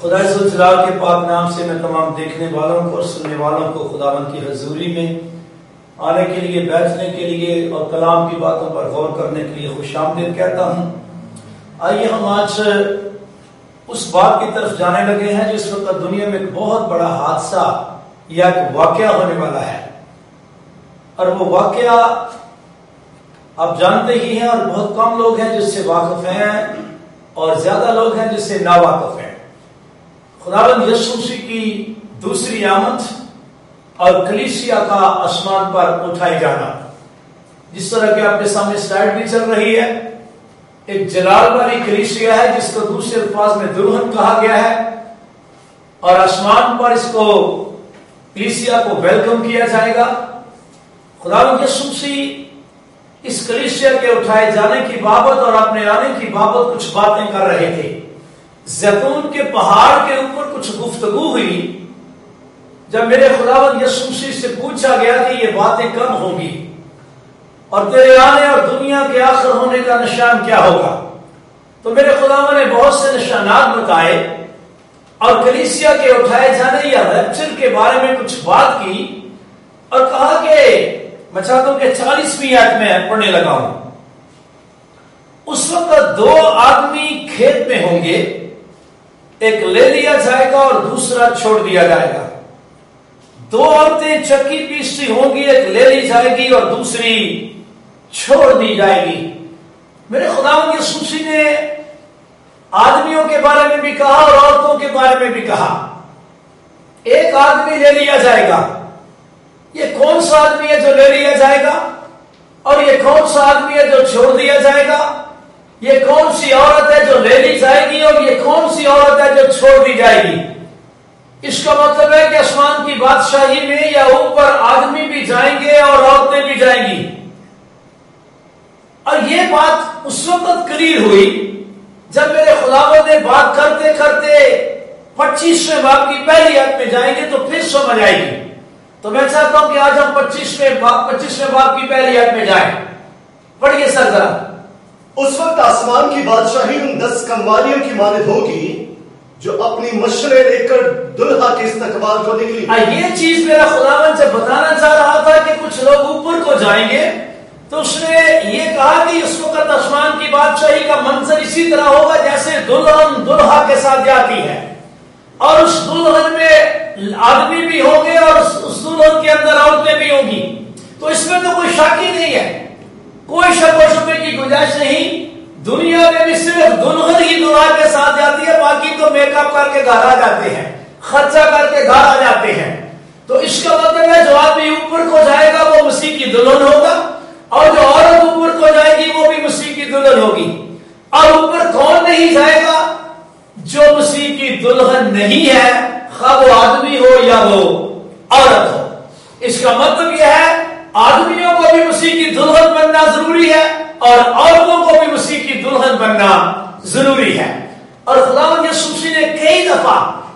خدا عز و جلال کے پاک نام سے میں تمام دیکھنے والوں کو اور سننے والوں کو خداوند کی حضوری میں آنے کے لیے، بیٹھنے کے لیے اور کلام کی باتوں پر غور کرنے کے لیے خوش آمدید کہتا ہوں۔ آئیے ہم آج اس بات کی طرف جانے لگے ہیں جو اس وقت دنیا میں ایک بہت بڑا حادثہ یا ایک واقعہ ہونے والا ہے، اور وہ واقعہ آپ جانتے ہی ہیں اور بہت کم لوگ ہیں جس سے واقف ہیں اور زیادہ لوگ ہیں جس سے ناواقف ہیں۔ خداوند یسوع مسیح کی دوسری آمد اور کلیسیا کا آسمان پر اٹھائی جانا، جس طرح کہ آپ کے سامنے سلائیڈ بھی چل رہی ہے، ایک جلال والی کلیسیا ہے جس کو دوسرے الفاظ میں دلہن کہا گیا ہے، اور آسمان پر اس کو کلیسیا کو ویلکم کیا جائے گا۔ خداوند یسوع مسیح اس کلیسیا کے اٹھائے جانے کی بابت اور اپنے آنے کی بابت کچھ باتیں کر رہے تھے۔ زیتون کے پہاڑ کے اوپر کچھ گفتگو ہوئی جب میرے خداوند یسوع مسیح سے پوچھا گیا کہ یہ باتیں کب ہوں گی اور تیرے آنے اور دنیا کے آخر ہونے کا نشان کیا ہوگا، تو میرے خداوند نے بہت سے نشانات بتائے اور کلیسیا کے اٹھائے جانے یا ریپچر کے بارے میں کچھ بات کی، اور کہا کہ میں چاہتا ہوں کہ 40ویں آیت میں پڑھنے لگا ہوں۔ اس وقت دو آدمی کھیت میں ہوں گے، ایک لے لیا جائے گا اور دوسرا چھوڑ دیا جائے گا۔ دو عورتیں چکی پیستی ہوں گی، ایک لے لی جائے گی اور دوسری چھوڑ دی جائے گی۔ میرے خداوند یسوع مسیح نے آدمیوں کے بارے میں بھی کہا اور عورتوں کے بارے میں بھی کہا۔ ایک آدمی لے لیا جائے گا، یہ کون سا آدمی ہے جو لے لیا جائے گا، اور یہ کون سا آدمی ہے جو چھوڑ دیا جائے گا؟ یہ کون سی عورت ہے جو لے لی جائے گی اور یہ کون سی عورت ہے جو چھوڑ دی جائے گی؟ اس کا مطلب ہے کہ آسمان کی بادشاہی میں یا اوپر آدمی بھی جائیں گے اور عورتیں بھی جائیں گی۔ اور یہ بات اس وقت کلیئر ہوئی جب میرے خداوند نے بات کرتے کرتے 25ویں باب کی پہلی آیت میں جائیں گے تو پھر سمجھ آئے گی۔ تو میں چاہتا ہوں کہ آج ہم 25ویں باب کی پہلی آیت میں جائیں۔ پڑھیے سر ذرا۔ اس وقت آسمان کی بادشاہی ان 10 کنواریوں کی مانند ہوگی جو اپنی مشرے لے کر دلہا کے استقبال کو نکلی۔ یہ چیز میرا خداوند جب بتانا چاہ رہا تھا کہ کچھ لوگ اوپر کو جائیں گے، تو اس نے یہ کہا کہ اس وقت آسمان کی بادشاہی کا منظر اسی طرح ہوگا جیسے دلہن دلہا کے ساتھ جاتی ہے، اور اس دلہن میں آدمی بھی ہوں گے اور اس دلہن کے اندر عورتیں بھی ہوں گی۔ تو اس میں تو کوئی شک ہی نہیں ہے، کوئی شک و شبے کی گنجائش نہیں۔ دنیا میں بھی صرف دلہن ہی دلہا کے ساتھ جاتی ہے، باقی تو میک اپ کر کے گھر آ جاتے ہیں، خرچہ کر کے گھر آ جاتے ہیں۔ تو اس کا مطلب ہے جو آدمی اوپر کو جائے گا وہ مسیح کی دلہن ہوگا، اور جو عورت اوپر کو جائے گی وہ بھی مسیح کی دلہن ہوگی۔ اور اوپر کون نہیں جائے گا؟ جو مسیح کی دلہن نہیں ہے، خواہ وہ آدمی ہو یا وہ عورت ہو۔ اس کا مطلب یہ ہے آدمیوں کو بھی مسیح کی دلہن بننا ضروری ہے اور عورتوں کو بھی مسیح کی دلہن بننا ضروری ہے۔ اور خداوند یسوع مسیح نے کئی دفعہ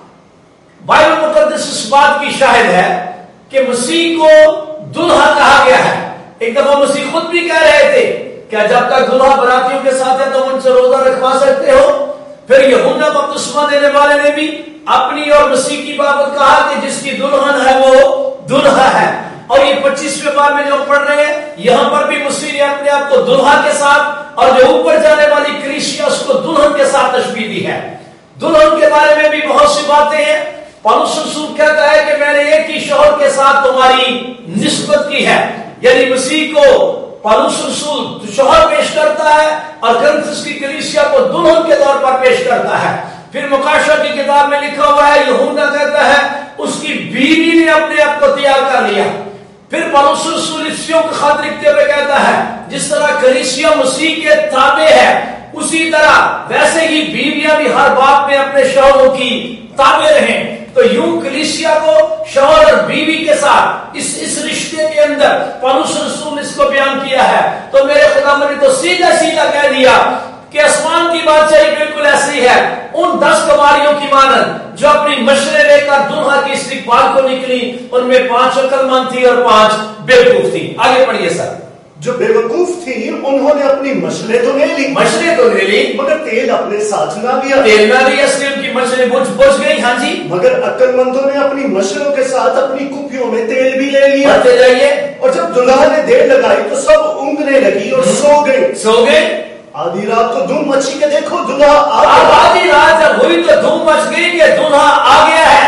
بائبل مقدس اس بات کی شاہد ہے کہ مسیح کو دلہا کہا گیا ہے۔ ایک دفعہ مسیح خود بھی کہہ رہے تھے کہ جب تک دلہا براتیوں کے ساتھ ہے تو ان سے روزہ رکھوا سکتے ہو۔ پھر یوحنا بپتسمہ دینے والے نے بھی اپنی اور مسیح کی بابت کہا کہ جس کی دلہن ہے وہ دلہا ہے۔ اور یہ 25ویں باب میں جو پڑھ رہے ہیں یہاں پر بھی مسیح نے اپنے آپ کو دلہا کے ساتھ اور جو اوپر جانے والی کلیسیا اس کو دلہن کے ساتھ تشبیہ دی ہے۔ دلہن کے بارے میں بھی بہت سی باتیں ہیں۔ پولس رسول کہتا ہے کہ میں نے ایک ہی شوہر کے ساتھ تمہاری نسبت کی ہے، یعنی مسیح کو پولس رسول شوہر پیش کرتا ہے اور کرنتھس کی کلیسیا کو دلہن کے طور پر پیش کرتا ہے۔ پھر مکاشفہ کی کتاب میں لکھا ہوا ہے، یوحنا کہتا ہے اس کی بیوی نے اپنے آپ کو تیار کر لیا۔ پھر پولس رسول افسیوں کا خط لکھتے ہوئے کہتا ہے جس طرح کلیسیا مسیح کے تابع ہے اسی طرح ویسے ہی بیویاں بھی ہر بات میں اپنے شوہروں کی تابع رہیں۔ تو یوں کلیسیا کو شوہر اور بیوی کے ساتھ اس رشتے کے اندر پولس رسول اس کو بیان کیا ہے۔ تو میرے خداوند نے تو سیدھا سیدھا کہہ دیا کہ آسمان کی بادشاہی بالکل ایسی ہے ان 10 کنواریوں کی مانند جو اپنی مشرے لے کر دلہا کی استقبال کو نکلی۔ ان میں 5 عقل مند تھی اور 5 بیوقوف تھی۔ آگے پڑھیے سر۔ جو بیوقوف تھی انہوں نے اپنی مشلیں تو لے لی، مگر تیل اپنے ساتھ نہ لیا، اس لیے ان کی مشلیں بجھ گئی. ہاں جی. مگر عقل مندوں نے اپنی مشلوں کے ساتھ اپنی کپیوں میں تیل بھی لے لیا. بڑھتے جائیے. اور جب دلہا نے دیر لگائی تو سب اونگنے لگی اور سو گئے. آدھی رات کو دھوم مچی کہ دیکھو دلہا آدھی رات جب ہوئی تو دھوم مچ گئی کہ دلہا آ گیا ہے،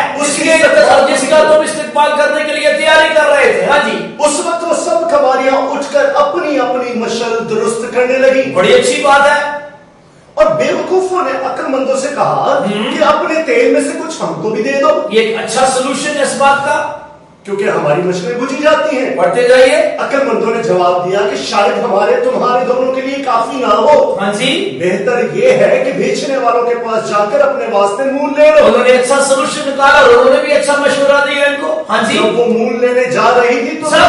جس کا تم استقبال کرنے کے لیے تیاری کر رہے تھے. ہاں جی. اس وقت وہ سب کماریاں اٹھ کر اپنی اپنی مشل درست کرنے لگی. بڑی اچھی بات ہے. اور بیوقوفوں نے عقل مندوں سے کہا کہ اپنے تیل میں سے کچھ ہم کو بھی دے دو. یہ ایک اچھا سلوشن ہے اس بات کا، کیونکہ ہماری مشلیں بجھی جاتی ہیں. پڑھتے جائیے. عقل مندوں نے جواب دیا کہ شاید ہمارے تمہارے دونوں کے لیے کافی نہ ہو. ہاں جی. بہتر یہ ہے کہ بیچنے والوں کے پاس جا کر اپنے واسطے مول لے لو. انہوں نے اچھا سلوشن نکالا اور انہوں نے بھی اچھا مشورہ دیا ان کو. ہاں جی. جب وہ مول لینے جا رہی تھی تو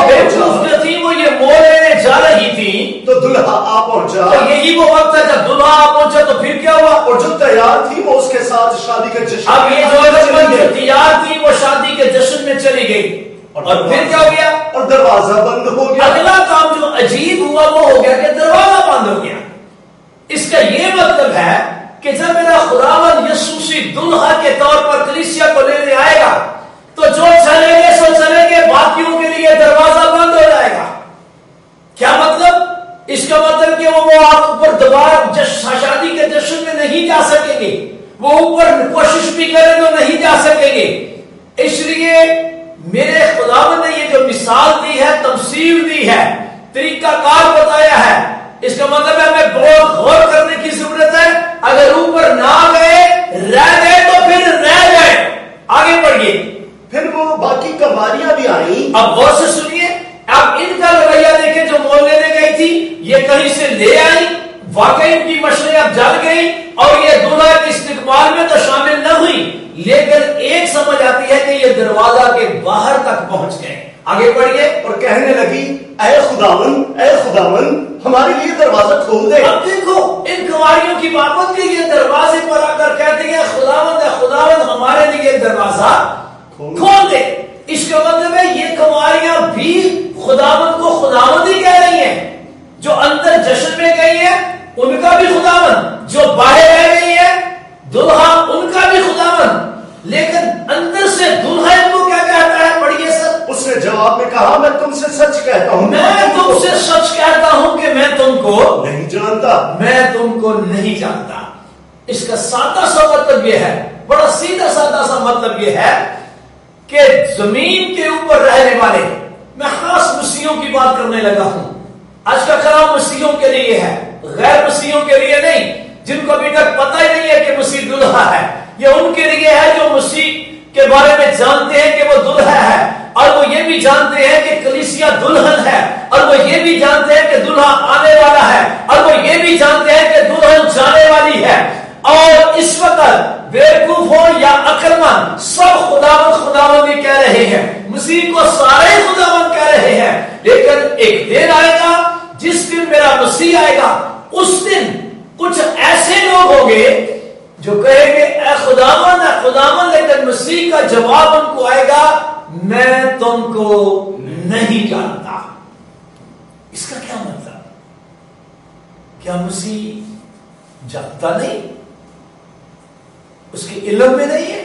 جو تھی وہ یہ مول لینے جا رہی تھی تو دلہا آ پہنچا. یہی وہ وقت ہے جب دلہا آ پہنچا تو پھر کیا ہوا؟ اور جو تیار تھی وہ اس کے ساتھ شادی کے جشن. اب یہ جو تیار تھی وہ شادی کے جشن میں چلی گئی. اور پھر کیا ہو گیا؟ اور دروازہ بند ہو گیا. اگلا کام جو عجیب ہوا وہ ہو گیا کہ دروازہ بند ہو گیا. اس کا یہ مطلب ہے کہ جب میرا خداوند یسوع مسیح دلہا کے طور پر کلیسیا کو لینے آئے گا تو جو چلیں گے سو چلیں گے، باقیوں کے لیے دروازہ بند ہو جائے گا. کیا مطلب؟ اس کا مطلب کہ وہ آپ اوپر دوبارہ شادی کے جشن میں نہیں جا سکیں گے، وہ اوپر کوشش بھی کریں تو نہیں جا سکیں گے. اس لیے میرے خداوند نے یہ جو مثال دی ہے، تمثیل دی ہے، طریقہ کار بتایا ہے، اس کا مطلب ہے ہمیں بہت غور کرنے کی ضرورت ہے. اگر اوپر نہ گئے، رہ گئے تو پھر رہ گئے. آگے بڑھیے. پھر وہ باقی کماریاں بھی آئیں. اب غور سے سنیے. اب ان کا رویہ دیکھیں، جو مول لینے گئی تھی یہ کہیں سے لے آئی، واقعی ان کی مشلیں اب جل گئی اور یہ دلہا کے استقبال میں تو شامل نہ ہوئی، لیکن ایک سمجھ آتی ہے کہ یہ دروازہ کے باہر تک پہنچ گئے. آگے بڑھیے. اور کہنے لگی اے خداوند ہمارے لیے دروازہ کھول دے. اب دیکھو ان کنواریوں کی بابت کے یہ دروازے پر آ کر کہتے ہیں خداوند ہمارے لیے دروازہ کھول دے. اس کا مطلب ہے یہ کنواریاں بھی خداوند کو خداوند ہی کہہ رہی ہیں. جو اندر جشن میں گئی ہیں ان کا بھی خداوند، جو باہر رہ گئی ہے دلہا ان کا بھی خداوند. لیکن اندر سے دلہا ان کو کیا کہتا ہے؟ پڑھیے سر. اس نے جواب میں کہا میں تم سے سچ کہتا ہوں، میں تم سے سچ کہتا ہوں کہ میں تم کو نہیں جانتا. میں تم کو نہیں جانتا. اس کا سادہ سا مطلب یہ ہے، بڑا سیدھا سادہ سا مطلب یہ ہے کہ زمین کے اوپر رہنے والے، میں خاص مسیحیوں کی بات کرنے لگا ہوں. آج کا کلام مسیحیوں کے لیے ہے، غیر مسیحیوں کے لیے نہیں، جن کو ابھی تک پتہ ہی نہیں ہے کہ مسیح دلہا ہے. یہ ان کے لیے ہے جو مسیح کے بارے میں جانتے ہیں کہ وہ دلہا ہے، اور وہ یہ بھی جانتے ہیں کہ کلیسیا دلہن ہے، اور وہ یہ بھی جانتے ہیں کہ دلہا آنے والا ہے، اور وہ یہ بھی جانتے ہیں کہ دلہن جانے والی ہے. اور اس وقت بیوقوف ہو یا عقلمند سب خداوند ہی کہہ رہے ہیں، مسیح کو سارے خداوند کہہ رہے ہیں. لیکن ایک دن آئے گا جس دن میرا مسیح آئے گا، اس دن کچھ ایسے لوگ ہوں گے جو کہیں گے اے خداوند، لیکن مسیح کا جواب ان کو آئے گا میں تم کو نہیں جانتا. اس کا کیا مطلب؟ کیا مسیح جانتا نہیں؟ اس کے علم میں نہیں ہے؟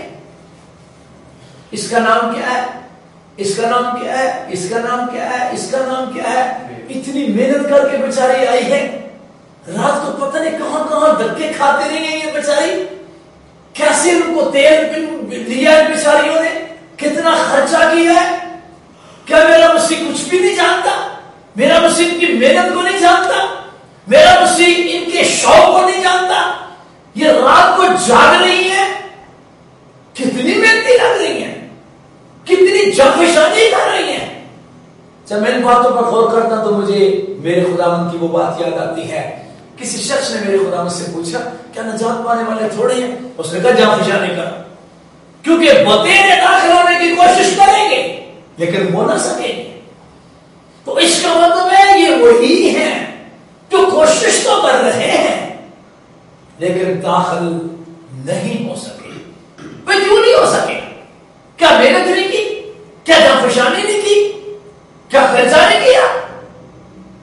اس کا نام کیا ہے؟ اس کا نام کیا ہے؟ اس کا نام کیا ہے؟ اس کا نام کیا ہے؟ اتنی محنت کر کے بیچاری آئی ہے، رات کو پتہ نہیں کہاں کہاں دھکے کھاتے رہی ہیں یہ بیچاری. کیسے ان کو تیل لیا ہے بیچاریوں نے، کتنا خرچہ کیا ہے. کیا میرا مسیح کچھ بھی نہیں جانتا؟ میرا مسیح ان کی محنت کو نہیں جانتا؟ میرا مسیح ان کے شوق کو نہیں جانتا؟ یہ رات کو جاگ رہی ہے، کتنی محنتی لگ رہی ہیں، کتنی جفشانی کر رہی ہیں. جب میں ان باتوں پر غور کرتا تو مجھے میرے خداوند کی وہ بات یاد آتی ہے. کسی شخص نے میرے خداوند سے پوچھا کیا نجات پانے والے تھوڑے ہیں؟ اس نے کہا جفشانی کر، کیونکہ بطیرے داخل ہونے کی کوشش کریں گے لیکن وہ نہ سکیں گے. تو اس کا مطلب ہے یہ وہی ہیں جو کوشش تو کر رہے ہیں لیکن داخل نہیں ہو سکے. وہ کیوں نہیں ہو سکے؟ کیا محنت نہیں کی؟ کیا جانفشانی نہیں کی؟ کیا خرچہ نہیں کیا؟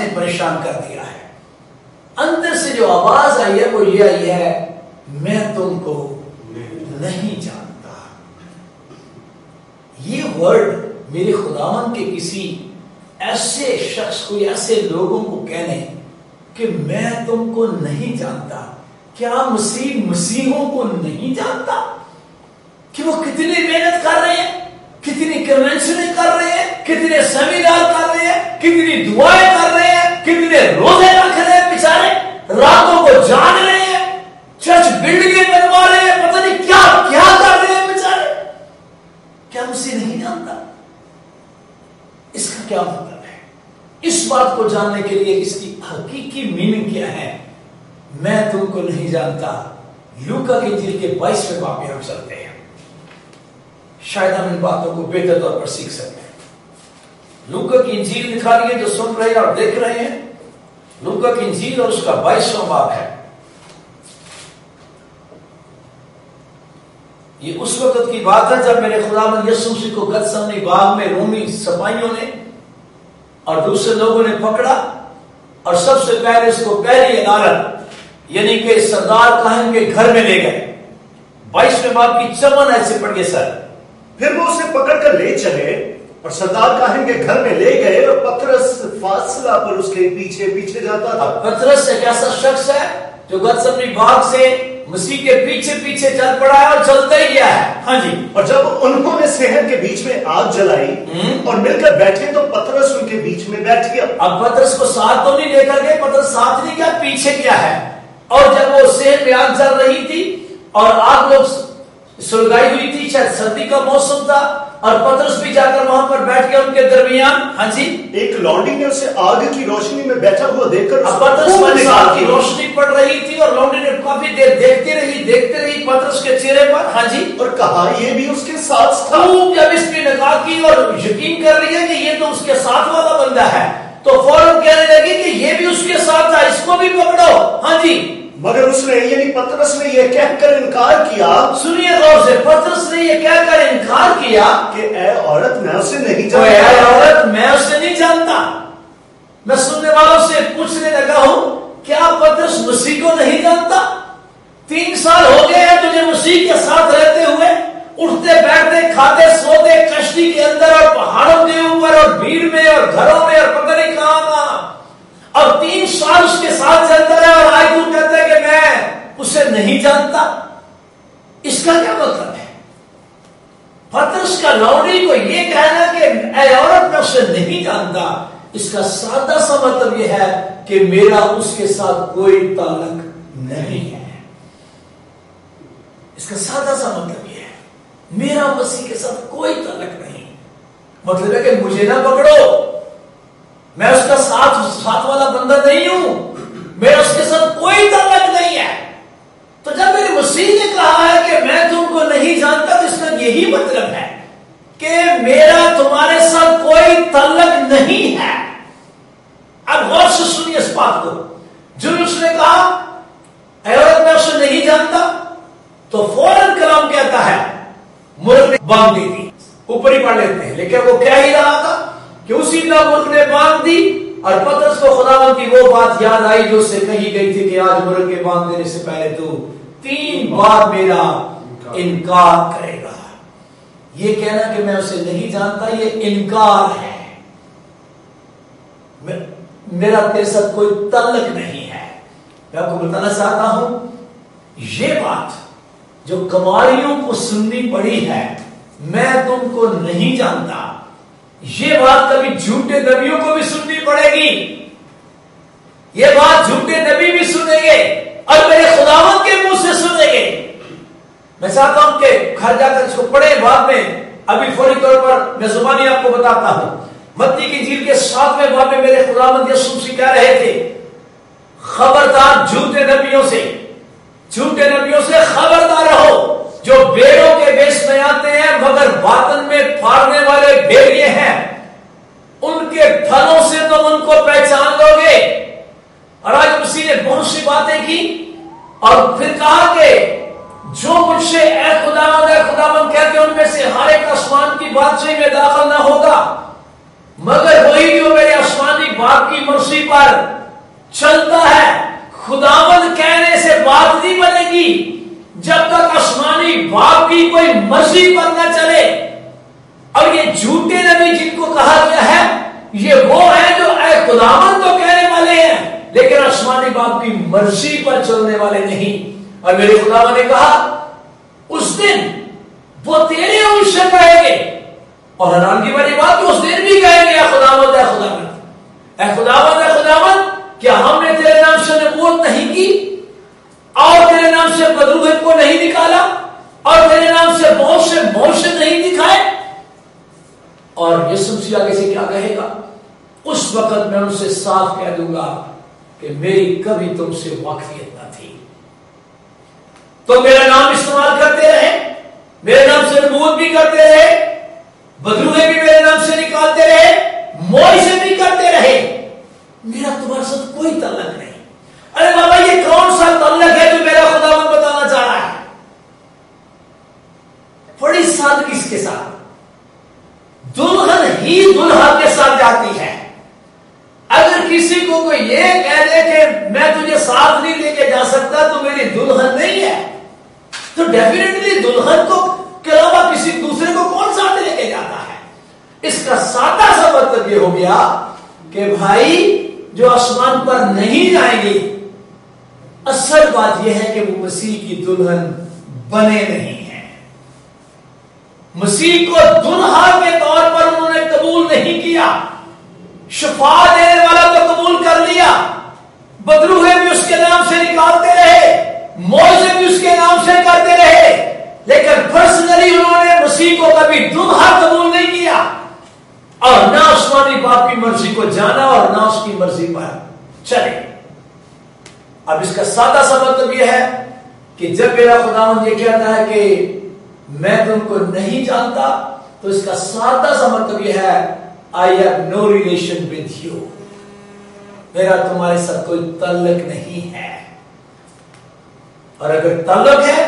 پریشان کر دیا ہے. اندر سے جو آواز آئی ہے وہ یہ آئی ہے, میں تم کو نہیں جانتا. یہ ورڈ میرے خداوند کے کسی ایسے شخص کو, ایسے لوگوں کو کہنے کہ میں تم کو نہیں جانتا. کیا مسیحوں کو نہیں جانتا کہ وہ کتنی محنت کر رہے ہیں, کتنی کنونشنیں کر رہے ہیں, کتنے سیمینار کر رہے ہیں, کتنی دعائیں کر رہے ہیں, کتنے روزے رکھ رہے ہیں, بیچارے راتوں کو جاگ رہے ہیں, چرچ بلڈنگیں بنوا رہے ہیں, پتہ نہیں کیا کیا کر رہے ہیں بیچارے. کیا مسیح نہیں جانتا؟ اس کا کیا مطلب ہے؟ اس بات کو جاننے کے لیے اس کی حقیقی میننگ کیا ہے, میں تم کو نہیں جانتا, لوکا کی انجیل کے 22ویں باب میں ہم چلتے ہیں. شاید ہم ان باتوں کو بہتر طور پر سیکھ سکتے ہیں. لوکا کی انجیل نکالیے جو سن رہے ہیں اور دیکھ رہے ہیں. لوکا کی انجیل اور اس کا 22واں باب ہے. یہ اس وقت کی بات ہے جب میرے خداوند یسوع مسیح کو گتسمنی باغ میں رومی سپاہیوں نے اور دوسرے لوگوں نے پکڑا اور سب سے پہلے اس کو پہلی عدالت یعنی کہ سردار کاہن کے گھر میں لے گئے. 22ویں باب کی 54 ایسے پڑھیے سر. پھر وہ اسے پکڑ کر لے چلے اور سردار کاہن کے گھر میں لے گئے اور پترس فاصلہ پر اس کے پیچھے پیچھے جاتا تھا. پترس ایک ایسا شخص ہے جو گتسمنی باغ سے مسیح کے پیچھے پیچھے چل پڑا ہے اور چلتا ہی گیا ہے. ہاں جی. اور جب انہوں نے صحن کے بیچ میں آگ جلائی اور مل کر بیٹھے تو پترس ان کے بیچ میں بیٹھ گیا. اب پترس کو ساتھ تو نہیں لے کر گئے, پترس ساتھ نہیں گیا, پیچھے کیا ہے. اور جب وہ صحن میں آگ جل رہی تھی اور آگ لوگ سلگائی ہوئی تھی, شاید سردی کا موسم تھا, اور پترس بھی جا کر وہاں پر بیٹھ گیا ان کے درمیان. ہاں جی. ایک لونڈی نے اسے آگ کی روشنی میں بیٹھا ہوا دیکھ کر پترس پر آگ کی روشنی پڑ رہی تھی اور لونڈی نے کافی دیر دیکھتی رہی پترس کے چہرے پر. ہاں جی. اور کہا یہ بھی اس کے ساتھ تھا. جب اس کی نگاہ کی اور یقین کر رہی ہے کہ یہ تو اس کے ساتھ والا بندہ ہے, تو فوراً کہنے لگی کہ یہ بھی اس کے ساتھ تھا, اس کو بھی پکڑو. ہاں جی. مگر اس نے یعنی پترس نے یہ کہہ کر انکار کیا. سنیے غور سے, پترس نے یہ کہہ کر انکار کیا کہ اے عورت میں اسے نہیں جانتا. اے عورت میں اسے نہیں جانتا. میں سننے والوں سے پوچھنے لگا ہوں, کیا پترس مسیح کو نہیں جانتا؟ 3 سال ہو گئے ہیں تجھے مسیح کے ساتھ رہتے ہوئے, اٹھتے بیٹھتے کھاتے سوتے کشتی کے اندر اور پہاڑوں کے اوپر اور بھیڑ میں اور گھروں میں اور پتہ نہیں کہاں. اور 3 سال اس کے ساتھ چلتا رہا اور آج تو کہتا ہے کہ میں اسے نہیں جانتا. اس کا کیا مطلب ہے؟ پترس کا لونڈی کو یہ کہنا کہ اے عورت میں اسے نہیں جانتا, اس کا سادہ سا مطلب یہ ہے کہ میرا اس کے ساتھ کوئی تعلق نہیں ہے. اس کا سادہ سا مطلب یہ ہے, میرا مسیح کے ساتھ کوئی تعلق نہیں. مطلب ہے کہ مجھے نہ پکڑو, میں اس کا ساتھ والا بندہ نہیں ہوں, میرا اس کے ساتھ کوئی تعلق نہیں ہے. تو جب میرے مسیح نے کہا ہے کہ میں تم کو نہیں جانتا, تو اس کا یہی مطلب ہے کہ میرا تمہارے ساتھ کوئی تعلق نہیں ہے. اب غور سے سنیے اس بات کو. جو اس نے کہا اے عورت میں اسے نہیں جانتا, تو فوراً کلام کہتا ہے مرغ نے باندھ دی تھی. اوپر ہی پڑھ لیتے ہیں, لیکن وہ کیا ہی رہا تھا کہ اسی مرغ نے باندھ دی, اور پترس کو خداوند کی وہ بات یاد آئی جو اس سے کہی گئی تھی کہ آج مرغ کے باندھ دینے سے پہلے تو 3 بار میرا انکار کرے گا. یہ کہنا کہ میں اسے نہیں جانتا, یہ انکار ہے. میرا تیرے ساتھ کوئی تعلق نہیں ہے. میں آپ کو بتانا چاہتا ہوں, یہ بات جو کماریوں کو سننی پڑی ہے, میں تم کو نہیں جانتا, یہ بات کبھی جھوٹے نبیوں کو بھی سننی پڑے گی. یہ بات جھوٹے نبی بھی سنیں گے اور میرے خداوند کے منہ سے سنیں گے. میں چاہتا ہوں کہ گھر جا کر اس کو پڑھیں بعد میں. ابھی فوری طور پر میں زبانی آپ کو بتاتا ہوں. متی کی انجیل کے 7ویں باب میں میرے خداوند یسوع مسیح کہہ رہے تھے, خبردار جھوٹے نبیوں سے خبردار رہو, جو بیڑوں کے بیش میں آتے ہیں مگر باطن میں پھاڑنے والے بھیڑیے ہیں. ان کے پھلوں سے تم ان کو پہچان لو گے. اور آج مسیح نے بہت سی باتیں کی اور پھر کہا کہ جو مجھ سے اے خداوند کہتے ہیں ان میں سے ہر ایک آسمان کی بادشاہی میں داخل نہ ہوگا, مگر وہی جو میرے آسمانی باپ کی مرضی پر چلتا ہے، خداوند کہنے سے بات نہیں بنے گی جب تک آسمانی باپ کی کوئی مرضی پر نہ چلے۔ اور یہ جھوٹے نبی جن کو کہا گیا ہے، یہ وہ ہیں جو اے خداوند تو کہنے والے ہیں لیکن آسمانی باپ کی مرضی پر چلنے والے نہیں۔ اور میرے خداوند نے کہا اس دن وہ تیرے ان سے کہیں گے، اور حیرانگی والی بات اس دن بھی کہیں گے اے خداوند اے خداوند اے خداوند اے خداوند، کیا ہم نے تیرے نام سے نبوت نہیں کی، اور تیرے نام سے بدروح کو نہیں نکالا، اور تیرے نام سے بہت سے معجزے نہیں دکھائے؟ اور یسوع مسیح آگے سے کیا کہے گا؟ اس وقت میں ان سے صاف کہہ دوں گا کہ میری کبھی تم سے واقفیت نہ تھی۔ تو میرا نام استعمال کرتے رہے، میرے نام سے نبوت بھی کرتے رہے، بدروہیں بھی میرے نام سے نکالتے رہے، معجزے بھی کرتے رہے، میرا تمہارے ساتھ کوئی تعلق نہیں۔ ارے بابا یہ کون سا تعلق ہے جو میرا خداوند بتانا چاہ رہا ہے؟ بڑی سادگی اس کے ساتھ، دلہن ہی دلہا کے ساتھ جاتی ہے۔ اگر کسی کو کوئی یہ کہہ دے کہ میں تجھے ساتھ نہیں لے کے جا سکتا تو میری دلہن نہیں ہے، تو ڈیفینیٹلی دلہن کو کے علاوہ کسی دوسرے کو کون ساتھ لے کے جاتا ہے؟ اس کا سادہ سا مطلب یہ ہو گیا کہ بھائی جو آسمان پر نہیں جائیں گے، اصل بات یہ ہے کہ وہ مسیح کی دلہن بنے نہیں ہیں۔ مسیح کو دلہا کے طور پر انہوں نے قبول نہیں کیا۔ شفا دینے والا تو قبول کر لیا، بدروہیں بھی اس کے نام سے نکالتے رہے، معجزے بھی اس کے نام سے کرتے رہے، لیکن پرسنلی انہوں نے مسیح کو کبھی دلہا قبول نہیں کیا، اور نہ آسمانی باپ کی مرضی کو جانا اور نہ اس کی مرضی پر چلے۔ اب اس کا سادہ سا مطلب یہ ہے کہ جب میرا خداوند یہ کہتا ہے کہ میں تم کو نہیں جانتا، تو اس کا سادہ سا مطلب یہ ہے I have no relation with you، میرا تمہارے ساتھ کوئی تعلق نہیں ہے۔ اور اگر تعلق ہے،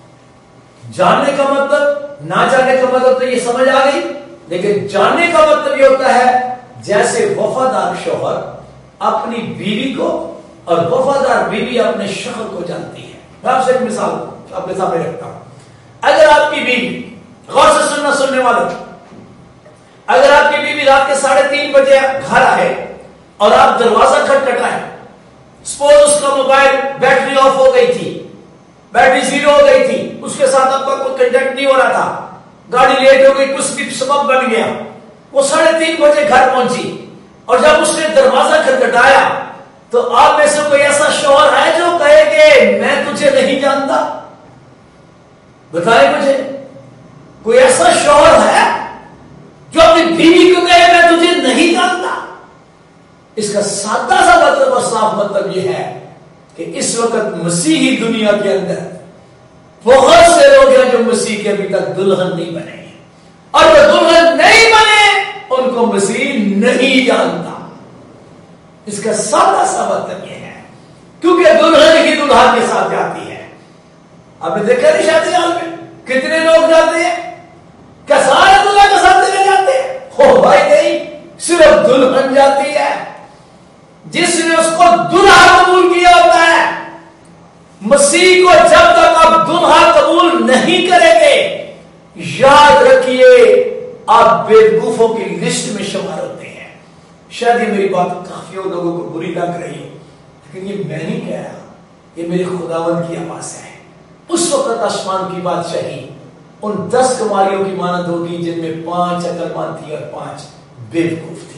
جاننے کا مطلب، نہ جاننے کا مطلب تو یہ سمجھ آ گئی، لیکن جاننے کا مطلب یہ ہوتا ہے جیسے وفادار شوہر اپنی بیوی کو اور وفادار بیوی اپنے شوہر کو جانتی ہے۔ میں آپ سے ایک مثال اپنے سامنے رکھتا ہوں۔ اگر آپ کی بیوی، غور سے سننا سننے والوں، اگر آپ کی بیوی رات کے 3:30 بجے گھر آئے اور آپ دروازہ کھٹکھٹائیں، سپوز اس کا موبائل بیٹری آف ہو گئی تھی، بیٹری 0 ہو گئی تھی، اس کے ساتھ آپ کا کوئی کنٹیکٹ نہیں ہو رہا تھا، گاڑی لیٹ ہو گئی، کچھ بھی سبب بن گیا، وہ 3:30 بجے گھر پہنچی، اور جب اس نے دروازہ کھٹکھٹایا تو آپ میں سے کوئی ایسا شوہر ہے جو کہے کہ میں تجھے نہیں جانتا؟ بتائیں مجھے، کوئی ایسا شوہر ہے جو اپنی بیوی کو کہے میں تجھے نہیں جانتا؟ اس کا سادہ سا مطلب اور صاف مطلب یہ ہے کہ اس وقت مسیحی دنیا کے اندر بہت سے لوگ ہیں جو مسیح کے ابھی تک دلہن نہیں بنے ہیں، اور جو دلہن نہیں بنے ان کو مسیح نہیں جانتا۔ اس کا سادہ سا مطلب یہ ہے، کیونکہ دلہن ہی دلہا کے ساتھ جاتی ہے۔ آپ نے دیکھا نہیں شادی حال میں کتنے لوگ جاتے ہیں؟ کیا سارے دلہا کے ساتھ لے جاتے ہیں؟ ہو بھائی نہیں، صرف دلہن جاتی ہے جس نے اس کو دلہا قبول کیا ہوتا ہے۔ مسیح کو جب تک آپ دلہا قبول نہیں کریں گے، یاد رکھیے آپ بیوقوفوں کی لسٹ میں شمار ہوتے ہیں۔ شاید یہ میری بات کافی لوگوں کو بری لگ رہی ہے، لیکن یہ میں نہیں کہہ رہا، یہ میرے خداوند کی آواز ہے۔ اس وقت آسمان کی بادشاہی ان 10 کماریوں کی مانند ہوگی جن میں 5 عقلمند تھی اور 5 بیوقوف تھی۔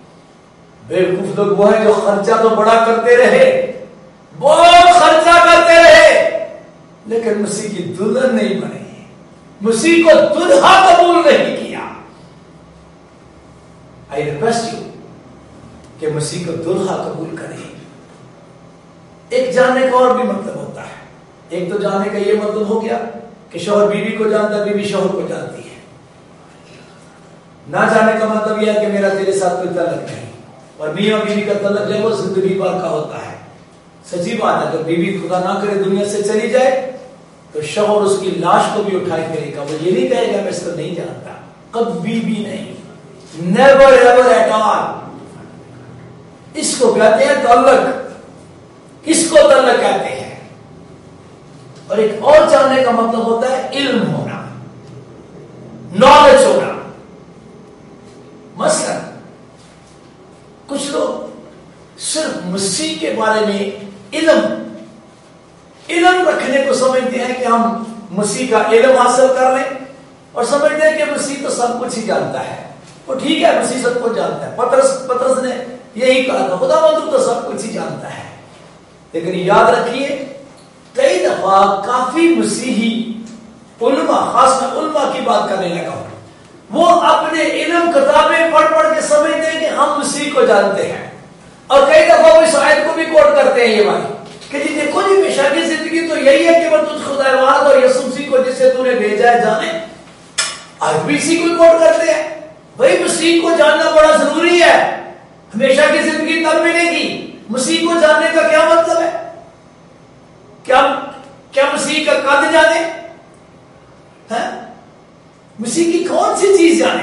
بیوقوف لوگ وہ ہیں جو خرچہ تو بڑا کرتے رہے، بہت خرچہ کرتے رہے، لیکن مسیح کی دلہن نہیں بنے، مسیح کو دلہا قبول نہیں کیا۔ I request you کہ مسیح کو دلہا قبول کریں۔ ایک جاننے کا اور بھی مطلب ہوتا ہے۔ ایک تو جاننے کا یہ مطلب ہو گیا کہ شوہر بیوی کو جانتا ہے، بیوی شوہر کو جانتی ہے۔ نہ جاننے کا مطلب یہ ہے کہ میرا تیرے ساتھ کوئی تعلق نہیں، اور میاں بیوی کا تعلق جو ہے وہ زندگی بھر کا ہوتا ہے۔ سچی بات ہے، اگر بیوی خدا نہ کرے دنیا سے چلی جائے تو شوہر اس کی لاش کو بھی اٹھائے پھرے گا، وہ یہ نہیں کہے گا میں اس کو نہیں جانتا، کبھی بھی نہیں، نیور ایور ایٹ آل۔ اس کو کہتے ہیں تعلق. کس کو تعلق کہتے ہیں؟ اور ایک اور جاننے کا مطلب ہوتا ہے علم ہونا، نالج ہونا. مثلا کچھ لوگ صرف مسیح کے بارے میں علم رکھنے کو سمجھتے ہیں کہ ہم مسیح کا علم حاصل کر لیں اور سمجھتے ہیں کہ مسیح تو سب کچھ ہی جانتا ہے. وہ ٹھیک ہے، مسیح سب کچھ جانتا ہے. پطرس نے یہی کہا تھا، خدا مند تو سب کچھ ہی جانتا ہے. لیکن یاد رکھیے کئی دفعہ کافی مسیحی علماء، خاص میں علماء کی بات کرنے لگا ہوں، وہ اپنے علم کتابیں پڑھ کے سمجھتے ہیں کہ ہم مسیح کو جانتے ہیں. اور کئی دفعہ وہ اس آیت کو بھی کوٹ کرتے ہیں یہ والی کہ جی دیکھو جی ہمیشہ کی زندگی تو یہی ہے کہ وہ تجھ خداوند اور یسوع مسیح کو جسے تو نے بھیجا ہے جانے. آج بھی اسی کو کوٹ کرتے ہیں. بھائی مسیح کو جاننا بڑا ضروری ہے، ہمیشہ کی زندگی تب ملے گی. مسیح کو جاننے کا کیا مطلب ہے؟ کیا مسیح کا قد جانے؟ مسیح کی کون سی چیز جانے؟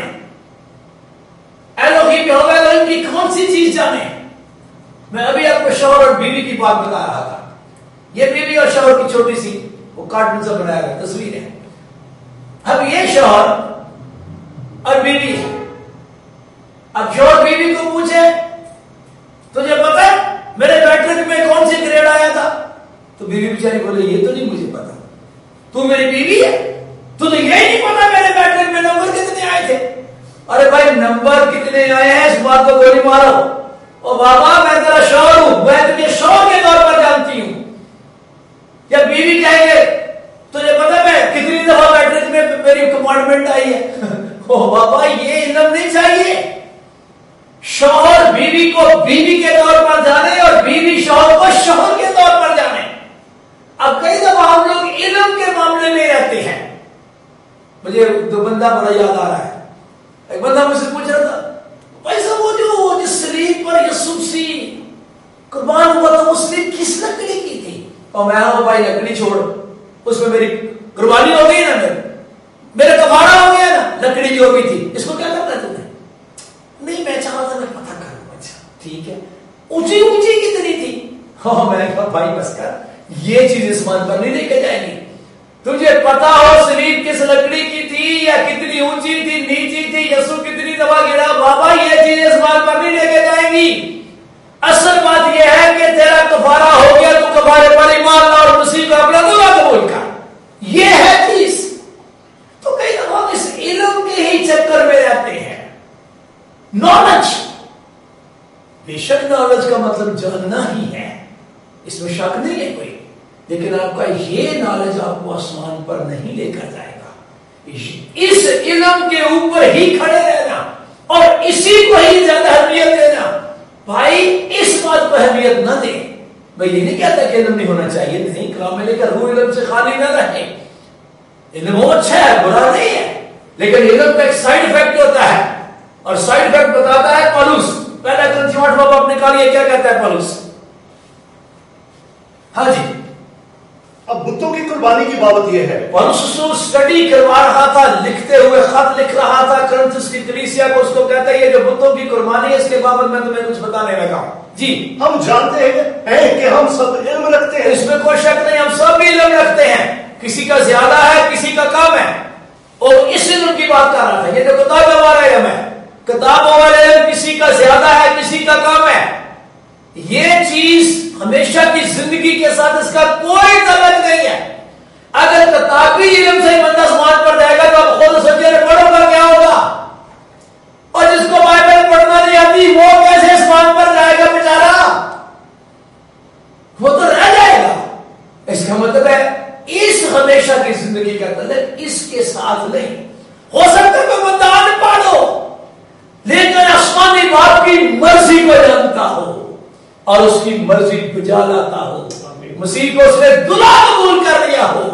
الوہیم یہوہ الوہیم کی کون سی چیز جانے؟ میں ابھی آپ کو شوہر اور بیوی کی بات بتا رہا تھا. یہ بیوی اور شوہر کی چھوٹی سی وہ کارٹون سے بنایا گیا تصویر ہے. اب یہ شوہر اور بیوی ہے. اب شوہر بیوی کو پوچھے تجھے پتا ہے میرے میٹرک میں کون سی گریڈ آیا تھا؟ تو بیوی بیچاری بولے یہ تو نہیں مجھے پتا. تو میری بیوی ہے، تجھے یہی نہیں پتا میرے میٹرک میں نمبر کتنے آئے تھے؟ ارے بھائی نمبر کتنے آئے ہیں اس بات کو گولی مارو. او بابا میں تیرا شوہر ہوں، میں تجھے شوہر کے طور پر جانتی ہوں. یا بیوی کہیں گے تجھے پتا میں کتنی دفعہ میٹرک میں میری کمپارٹمنٹ آئی ہے؟ او بابا یہ علم نہیں چاہیے. شوہر بیوی کو بیوی کے طور پر جانے اور بیوی شوہر کو شوہر کے طور پر جانے. اب کئی دفعہ ہم لوگ علم کے معاملے میں رہتے ہیں. مجھے دو بندہ بڑا یاد آ رہا ہے. ایک بندہ مجھ سے پوچھ رہا تھا بھائی صاحب وہ جو جس سلیب پر یسوع مسیح قربان ہوا تھا وہ سلیب کس لکڑی کی تھی؟ اور میں ہوں بھائی لکڑی چھوڑ، اس میں میری قربانی ہو گئی نا، میرا کفارہ ہو گیا نا، لکڑی جو بھی تھی. اس کو کیا کرنا تم نے؟ نہیں میں چاہا تھا میں پتہ کروں. اچھا ٹھیک ہے، اونچی کتنی تھی؟ ہاں میں نے کہا بھائی بس کر، یہ چیز اسمان پر نہیں لے کے جائے گی. تجھے پتا ہو سلیب کس لکڑی کی تھی یا کتنی اونچی تھی نیچی تھی، یسوع کتنی دفعہ گرا، بابا یہ چیز اسمان پر نہیں لے کے جائے گی. اصل بات یہ ہے کہ تیرا کفارہ ہو گیا، تو کفارے پر ایمان لا اور مسیح کو اپنا دعا قبول کر. یہ ہے چیز. تو کئی دفعہ اس علم کے ہی چکر میں رہتے ہیں. نالج، بے شک نالج کا مطلب جاننا ہی ہے، اس میں شک نہیں ہے کوئی. لیکن آپ کا یہ نالج آپ کو آسمان پر نہیں لے کر جائے گا. اس علم کے اوپر ہی کھڑے رہنا اور اسی کو ہی زیادہ اہمیت دینا. بھائی اس بات کو اہمیت نہ دیں. میں یہ نہیں کہتا کہ علم نہیں ہونا چاہیے، نہیں، کام میں لے کر روح علم سے خالی نہ رہے. علم وہ اچھا ہے، برا نہیں ہے، لیکن علم کا ایک سائڈ افیکٹ ہوتا ہے. اور سائڈ افیکٹ بتاتا ہے پالوس. پہلا کرنتھیوں 8واں باب نکالیے، کیا کہتا ہے پالوس؟ ہاں جی. اب بتوں کی قربانی کی بابت یہ ہے، پالوس اسٹڈی کروا رہا تھا، لکھتے ہوئے خط لکھ رہا تھا کرنتھس کی کلیسیا کو. اس کو کہتا ہے یہ جو بتوں کی قربانی ہے اس کے بابت میں تمہیں کچھ بتانے لگا ہوں. جی ہم جانتے ہیں کہ ہم سب علم رکھتے ہیں. اس میں کوئی شک نہیں، ہم سب بھی علم رکھتے ہیں. کسی کا زیادہ ہے، کسی کا کم ہے. اور اس علم کی بات کر رہا تھا. یہ جو کتاب ہمارا علم ہے، کتابوں والے علم کسی کا زیادہ ہے، کسی کا کم ہے. یہ چیز ہمیشہ کی زندگی کے ساتھ اس کا کوئی تعلق نہیں ہے. اگر کتابی علم سے بندہ سماج پر جائے گا تو آپ خود سوچیے پڑھو گا کیا ہوگا. اور جس کو بائبل پڑھنا نہیں آتی وہ کیسے سماج پر جائے گا بیچارہ؟ وہ تو رہ جائے گا. اس کا مطلب ہے اس ہمیشہ کی زندگی کا تعلق اس کے ساتھ نہیں. ہو سکتا ہے کوئی بندہ ان پڑھ ہو لیکن آسمانی باپ کی مرضی کو جانتا ہو اور اس کی مرضی بجا لاتا ہو. مسیح کو اس نے دلہا قبول کر لیا ہو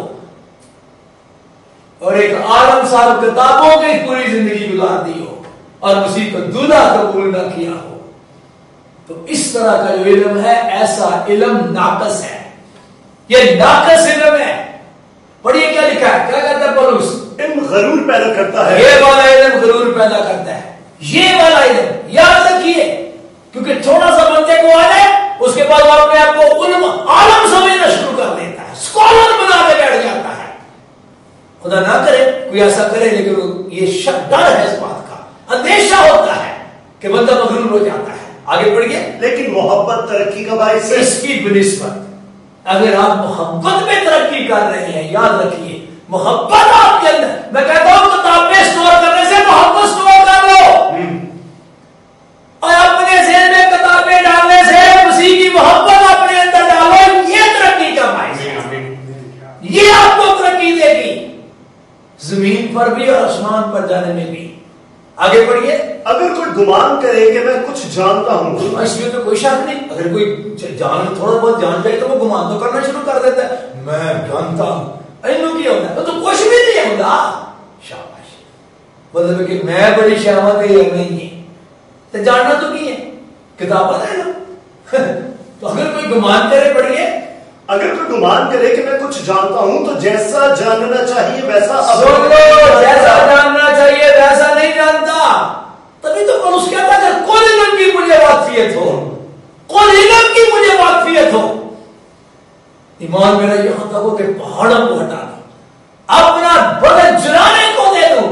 اور ایک عالم صاحب کتابوں کی پوری زندگی گزار دی ہو اور مسیح کو دلہا قبول نہ کیا ہو. تو اس طرح کا جو علم ہے ایسا علم ناقص ہے. یہ ناقص علم ہے. پڑھیے کیا لکھا ہے، کیا کہتا ہے پولس؟ علم غرور پیدا کرتا ہے. یہ والا علم غرور پیدا کرتا ہے. یہ والا علم یاد رکھیے کیونکہ تھوڑا سا بندے کو آ جائے اس کے بعد وہ اپنے آپ کو علم عالم سمجھنا شروع کر دیتا ہے, اسکالر بنا کے بیٹھ جاتا ہے. خدا نہ کرے کوئی ایسا کرے, لیکن یہ ڈر ہے, اس بات کا اندیشہ ہوتا ہے کہ بندہ مغرور ہو جاتا ہے. آگے بڑھیے. لیکن محبت ترقی کا باعث ہے. اس کی بنسبت اگر آپ محبت میں ترقی کر رہے ہیں, یاد رکھیے محبت آپ کے اندر, میں کہتا ہوں کتابیں اسٹور کرنے سے محبت اسٹور کر لو, اور اپنے ذہن میں کتابیں ڈالنے سے مسیح کی محبت اپنے اندر ڈالو. یہ ترقی کا باعث ہے, یہ آپ کو ترقی دے گی زمین پر بھی اور آسمان پر جانے میں بھی. آگے بڑھیے. اگر کوئی گمان کرے کہ میں کچھ جانتا ہوں, اس میں تو کوئی شک نہیں. اگر کوئی تھوڑا بہت جان جائے تو وہ گمان تو کرنا شروع کر دیتا ہے, میں جانتا ہوں. کیا ہوتا ہے تو کچھ بھی نہیں ہوتا. شاباش, مطلب کہ میں بڑی شہوت ہے یا نہیں ہے, تو جاننا تو کی ہے, کتاب ہے نا. تو اگر کوئی گمان کرے, پڑھیے, اگر کوئی گمان کرے کہ میں کچھ جانتا ہوں تو جیسا جاننا چاہیے ویسا جیسا جاننا چاہیے ویسا نہیں جانتا. تبھی تو پولس کہتا ہے کہ کل علم کی مجھے واقفیت ہو, کل علم کی مجھے واقفیت ہو. ایمان میرا یہاں تک ہو کہ پہاڑوں کو ہٹا دوں, اپنا بدن جلانے کو دے دوں.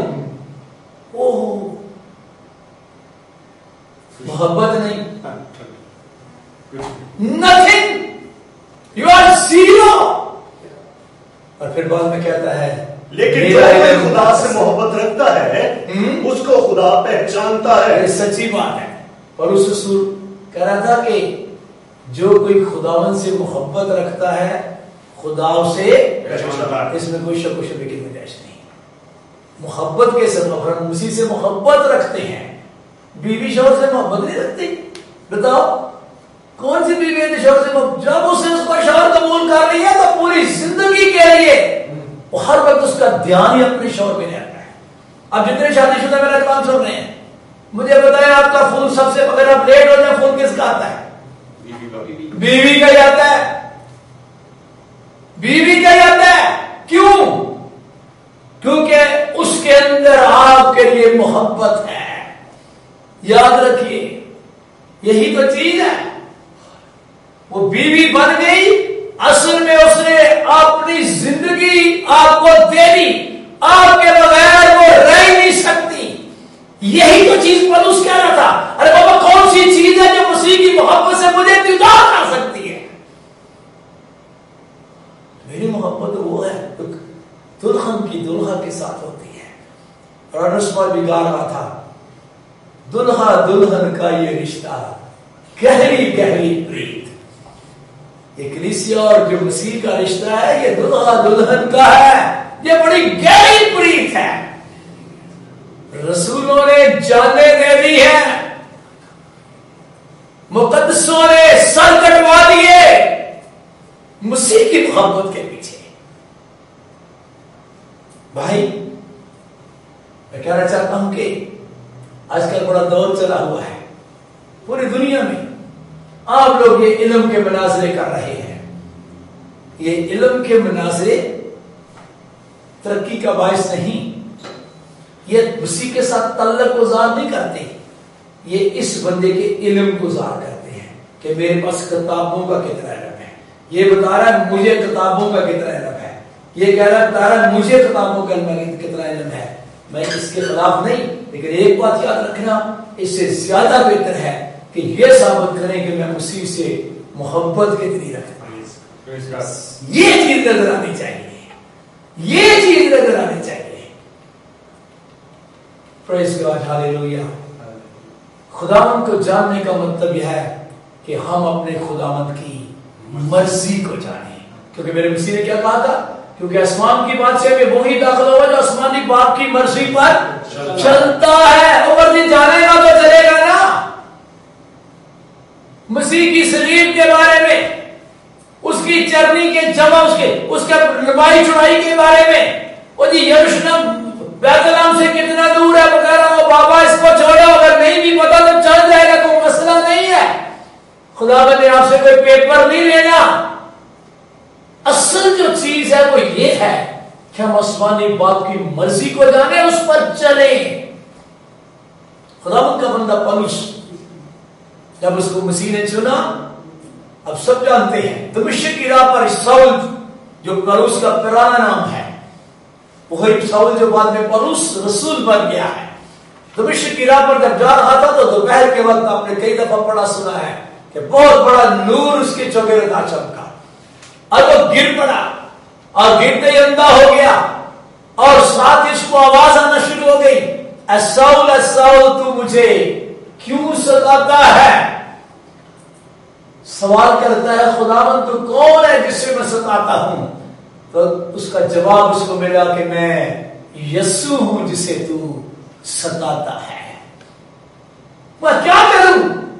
محبت نہیں, nothing, you are zero. اور پھر بعد میں کہتا ہے لیکن جو کوئی خدا سے محبت رکھتا ہے اس کو خدا پہچانتا ہے. یہ سچی بات ہے. اور اس رسول کہہ رہا تھا کہ جو کوئی خداوند سے محبت رکھتا ہے خدا اسے, اس میں کوئی شک و شبہ کی گنجائش نہیں. محبت کے سبب ہم مسیح سے محبت رکھتے ہیں. بیوی شوہر سے محبت نہیں رکھتی. بتاؤ کون سی بیوی ہے شوہر سے محبت؟ جب اسے اس کا شوہر قبول کر لیا تو پوری زندگی کے لیے وہ ہر وقت اس کا دھیان ہی اپنے شوہر پہ رہتا ہے. اب جتنے شادی شدہ میرا کام سن رہے ہیں, مجھے بتائیں آپ کا فون سب سے, اگر آپ لیٹ ہو جائیں فون کس کا آتا ہے؟ بیوی کا جاتا ہے. بیوی کا جاتا ہے. کیوں؟ کیونکہ اس کے اندر آپ کے لیے محبت ہے. یاد رکھیے یہی تو چیز ہے. وہ بیوی بن گئی, اصل میں اس نے اپنی زندگی آپ کو دے دی, آپ کے بغیر وہ رہ نہیں سکتی. یہی تو چیز پولس کہہ رہا تھا, ارے بابا کون سی چیز ہے جو مسیح کی محبت سے مجھے جدا کر سکتی ہے؟ میری محبت وہ ہے دلہن کی دلہا کے ساتھ ہوتی ہے. اور انسما بھی گا رہا تھا, دلہا دلہن کا یہ رشتہ گہری گہری پریت. یہ کلیسیا اور جو مسیح کا رشتہ ہے یہ دلہا دلہن کا ہے, یہ بڑی گہری پریت ہے. رسولوں نے جانیں دے دی ہیں, مقدسوں نے سر کٹوا دیے مسیح کی محبت کے پیچھے. بھائی میں کہنا چاہتا ہوں کہ آج کل بڑا دور چلا ہوا ہے پوری دنیا میں. آپ لوگ یہ علم کے مناظرے کر رہے ہیں. یہ علم کے مناظرے ترقی کا باعث نہیں, یہ مسیح کے ساتھ تعلق گزار نہیں کرتے, یہ اس بندے کے علم گزار کرتے ہیں کہ میرے پاس کتابوں کا کتنا علم ہے. یہ بتا رہا ہے مجھے کتابوں کا کتنا علم ہے, یہ کہہ رہا ہے بتا رہا ہے مجھے کتابوں کا کتنا علم ہے. میں اس کے خلاف نہیں, لیکن ایک بات یاد رکھنا, اس سے زیادہ بہتر ہے کہ یہ ثابت کریں کہ میں مسیح سے محبت کتنی رکھتا ہوں. یہ چیز نظر آنی چاہیے, یہ چیز نظر آنی چاہیے. Praise God, hallelujah. خداوند کو جاننے کا مطلب یہ ہے کہ ہم اپنے خداوند کی مرضی کو جانیں. کیونکہ میرے مسیح نے کیا کہا تھا, کیونکہ آسمان کی بات سے وہی داخل ہوا جو آسمانی باپ کی مرضی پر چلتا ہے. وہ مرضی جانے گا تو چلے گا نا. مسیح کی صلیب کے بارے میں, اس کی چرنی کے جمع, اس کے لمبائی چوڑائی کے بارے میں, وہ جی یروشلم بیت الحم سے کتنا دور ہے وغیرہ, وہ بابا اس کو چھوڑو, اگر نہیں بھی پتا تو چل جائے گا, کوئی مسئلہ نہیں ہے. خدا نے آپ سے کوئی پیپر نہیں لینا. اصل جو چیز ہے وہ یہ ہے کہ ہم آسمانی باپ کی مرضی کو جانیں, اس پر چلیں. خدا کا بندہ پولس جب اس کو مسیح نے چنا، اب سب جانتے ہیں دمشق کی راہ پر ساؤل جو پولس کا پرانا نام ہے، وہی ساؤل جو بعد میں پولس رسول بن گیا ہے، دمشق کی راہ پر جب جا رہا تھا تو دوپہر کے وقت آپ نے کئی دفعہ پڑھا سنا ہے کہ بہت بڑا نور اس کے چوگیرے تھا چمکا، اور وہ گر پڑا اور گرتے ہی اندھا ہو گیا، اور ساتھ اس کو آواز آنا شروع ہو گئی، اے ساؤل اے ساؤل تو مجھے کیوں ستاتا ہے؟ سوال کرتا ہے خداوند تو کون ہے جسے میں ستاتا ہوں؟ تو اس کا جواب اس کو ملا کہ میں یسوع ہوں جسے تو ستاتا ہے، میں کیا کروں؟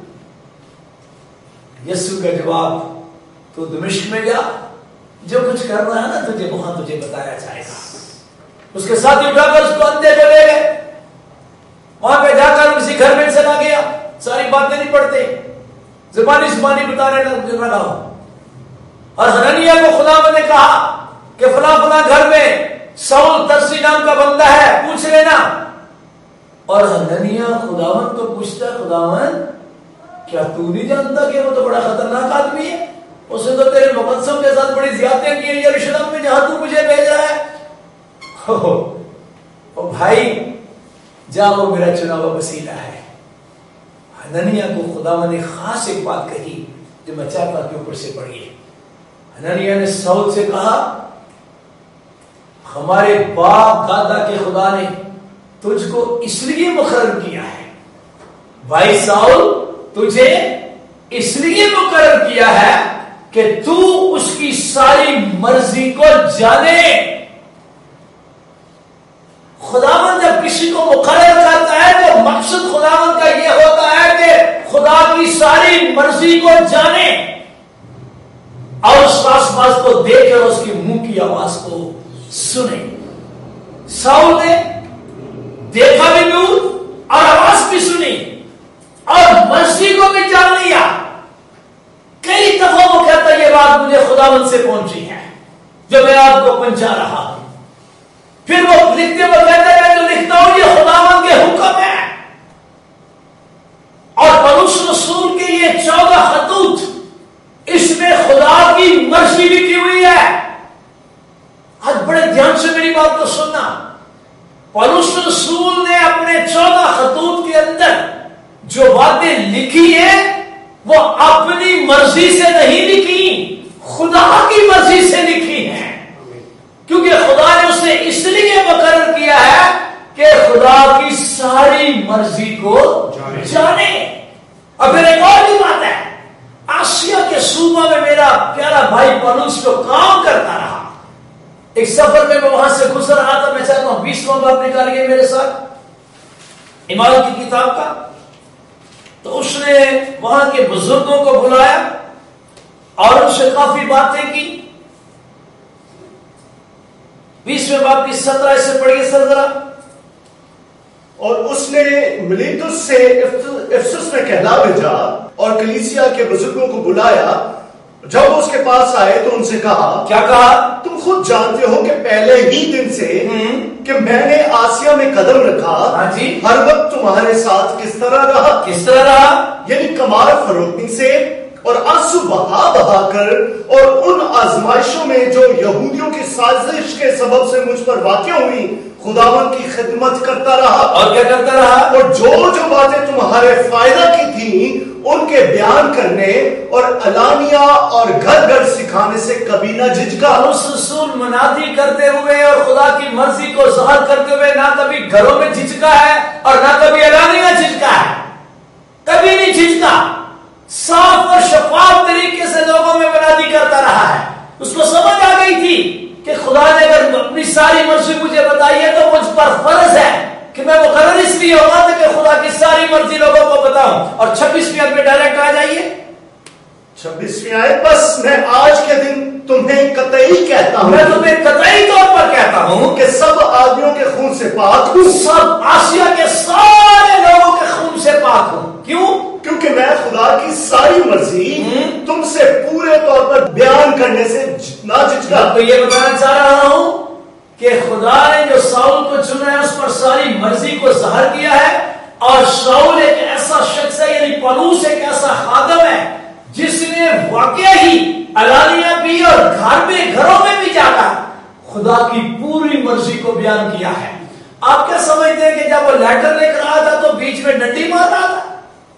یسوع کا جواب، تو دمشق میں جا، جو کچھ کر رہا ہے نا تجھے وہاں تجھے بتایا جائے گا۔ اس کے ساتھ اٹھا کر اس کو اندھے کو لے گئے، وہاں پہ جا کر کسی گھر میں چلا گیا، ساری باتیں نہیں پڑھتے، زبانی بتانے لگا، اور حنانیہ کو خداوند نے کہا کہ فلاں فلاں گھر میں ساؤل ترسی نام کا بندہ ہے، پوچھ لینا۔ اور حنانیہ خداوند کو پوچھتا، خداوند کیا تو نہیں جانتا کہ وہ تو بڑا خطرناک آدمی ہے؟ اس نے تو تیرے مقدسوں کے ساتھ بڑی زیادتیاں کی ہیں یروشلم میں جہاں تو مجھے بھیج رہا ہے۔ او بھائی جا، وہ میرا چنا ہوا وسیلہ ہے۔ حنانیہ کو خداوند نے خاص ایک بات کہی جو میں چاہتا کہ اوپر سے پڑھیے۔ حنانیہ نے ساؤل سے کہا، ہمارے باپ دادا کے خدا نے تجھ کو اس لیے مقرر کیا ہے، بھائی ساؤل تجھے اس لیے مقرر کیا ہے کہ تو اس کی ساری مرضی کو جانے۔ خداوند جب کسی کو مقرر کرتا ہے تو مقصد خداوند کا یہ ہوتا ہے کہ خدا کی ساری مرضی کو جانے اور اس آس پاس کو دیکھ کر اس کی منہ کی آواز کو سنے۔ ساؤل نے دیکھا بھی نور اور آواز بھی سنی اور مرضی کو بھی جان لیا۔ کئی دفعہ وہ کہتا ہے یہ بات مجھے خداوند سے پہنچی ہے جو میں آپ کو پہنچا رہا ہوں۔ پھر وہ لکھتے ہوئے کہتا ہے میں جو لکھتا ہوں یہ خداوند کے حکم ہے۔ اور پولس رسول کے یہ 14 خطوط، اس میں خدا کی مرضی لکھی ہوئی ہے۔ آج بڑے دھیان سے میری بات کو سننا، پولس رسول نے اپنے 14 خطوط کے اندر جو باتیں لکھی ہیں وہ اپنی مرضی سے نہیں لکھی، خدا کی مرضی سے لکھی ہیں، کیونکہ خدا نے اسے اس لیے مقرر کیا ہے کہ خدا کی ساری مرضی کو جانے۔ اور پھر ایک اور بھی بات ہے، آسیا کے صوبہ میں میرا پیارا بھائی پولس جو کام کرتا رہا، ایک سفر میں وہاں سے گزر رہا تھا، میں چاہتا ہوں 20واں باب نکالیے میرے ساتھ ایمان کی کتاب کا۔ تو اس نے وہاں کے بزرگوں کو بلایا اور ان سے کافی باتیں کی۔ 20ویں باب کی 17 سے پڑھیے سر ذرا۔ اور اس نے ملیتس سے افسس میں کہلا بھیجا اور کلیسیا کے بزرگوں کو بلایا۔ جب وہ اس کے پاس آئے تو ان سے کہا، کیا کہا؟ تم خود جانتے ہو کہ پہلے ہی دن سے کہ میں نے آسیا میں قدم رکھا، ہر وقت تمہارے ساتھ کس طرح رہا، یعنی کمار فروختی سے اور آنسو بہا کر اور ان آزمائشوں میں جو یہودیوں کی سازش کے سبب سے مجھ پر واقع ہوئی خداوند کی خدمت کرتا رہا۔ اور کیا کرتا رہا؟ اور جو باتیں تمہارے فائدہ کی تھیں ان کے بیان کرنے اور علانیہ اور گھر گھر سکھانے سے کبھی نہ جھجکا۔ اس رسول منادی کرتے ہوئے اور خدا کی مرضی کو ظاہر کرتے ہوئے نہ کبھی گھروں میں جھجکا ہے اور نہ کبھی علانیہ جھجکا ہے، کبھی نہیں جھجکا، صاف اور شفاف طریقے سے لوگوں میں منادی کرتا رہا ہے۔ اس کو سمجھ آ گئی تھی کہ خدا نے اگر اپنی ساری مرضی مجھے بتائی ہے تو مجھ پر فرض ہے کہ میں مقرر اس لیے ہوگا کہ خدا کی ساری مرضی لوگوں کو بتاؤں۔ اور 26ویں آیت میں ڈائریکٹ آ جائیے۔ 26ویں آیت، بس میں آج کے دن تمہیں قطعی کہتا ہوں، میں تمہیں قطعی طور پر کہتا ہوں کہ سب آدمیوں کے خون سے پاک ہوں، سب آسیا کے سارے لوگوں کے خون سے پاک ہوں۔ کیوں؟ کیونکہ میں خدا کی ساری مرضی تم سے پورے طور پر بیان کرنے سے نہ جھجکا۔ تو یہ بتانا چاہ رہا ہوں کہ خدا نے جو ساؤل کو چنا ہے اس پر ساری مرضی کو ظاہر کیا ہے، اور شاؤل ایک ایسا شخص ہے، یعنی پولس ایک ایسا خادم ہے جس نے واقعہ ہی علانیہ بھی اور گھروں میں بھی جا کر خدا کی پوری مرضی کو بیان کیا ہے۔ آپ کیا سمجھتے ہیں کہ جب وہ لیٹر لکھ رہا تھا تو بیچ میں ڈنڈی مار رہا تھا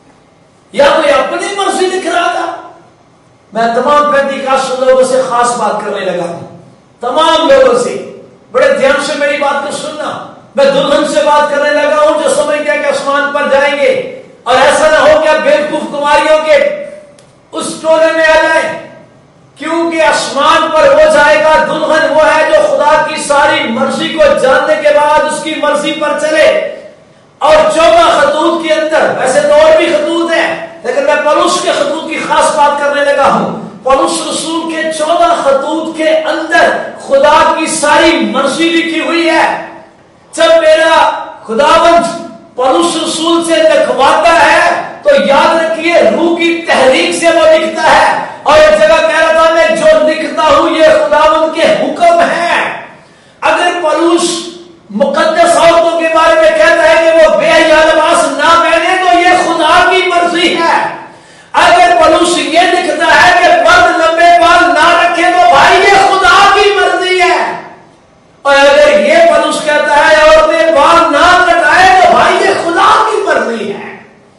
یا کوئی اپنی مرضی لکھ رہا تھا؟ میں تمام پینتیکاسٹ لوگوں سے خاص بات کرنے لگا ہوں، تمام لوگوں سے بڑے دھیان سے میری بات کو سننا۔ میں دلہن سے بات کرنے لگا ہوں جو سمجھتے ہیں کہ آسمان پر جائیں گے، اور ایسا نہ ہو کہ بیوقوف کماریوں کے اس ٹولے میں آ جائیں، کیونکہ آسمان پر وہ جائے گا دلہن وہ ہے جو خدا کی ساری مرضی کو جاننے کے بعد اس کی مرضی پر چلے۔ اور 14 خطوط کے اندر، ویسے تو اور بھی خطوط ہیں لیکن میں پولس کے خطوط کی خاص بات کرنے لگا ہوں، پولس رسول کے 14 خطوط کے اندر خدا کی ساری مرضی لکھی ہوئی ہے۔ جب میرا خداوند پولس رسول سے لکھواتا ہے تو یاد رکھیے روح کی تحریک سے وہ لکھتا ہے، اور ایک جگہ کہہ رہا تھا میں جو لکھتا ہوں یہ خداوند کے حکم ہے۔ اگر پولس مقدس عورتوں کے بارے میں کہتا ہے کہ وہ بے حیا لباس نہ پہنے تو یہ خدا کی مرضی ہے۔ اگر پولس یہ لکھتا ہے کہ مرد لمبے بال نہ رکھے تو بھائی یہ خدا کی مرضی ہے، اور اگر یہ پولس کہتا ہے عورتیں بال نہ کٹائے تو بھائی یہ خدا کی مرضی ہے۔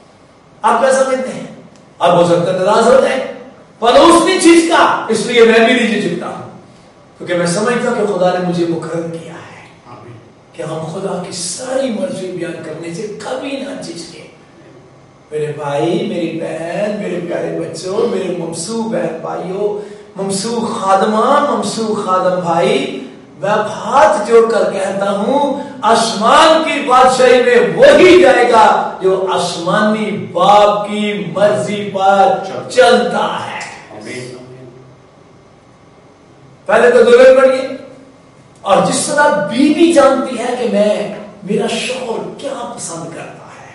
آپ کیا سمجھتے ہیں؟ اب ہو سکتا ہے ناراض ہو جائے، پولس نہیں جھجکا، اس لیے میں بھی نہیں جھجکتا ہوں، کیونکہ میں سمجھتا ہوں کہ خدا نے مجھے مقرر کیا ہے کہ ہم خدا کی ساری مرضی بیان کرنے سے کبھی نہ جھجکے۔ میرے بھائی، میری بہن، میرے پیارے بچوں، میرے ممسو بہن بھائیوں، ممسو خادمان، ممسو خادم بھائی، میں ہاتھ جوڑ کر کہتا ہوں آسمان کی بادشاہی میں وہی جائے گا جو آسمانی باپ کی مرضی پر چلتا ہے۔ پہلے تو دلہن بنیے، اور جس طرح بیوی جانتی ہے کہ میرا شوہر کیا پسند کرتا ہے،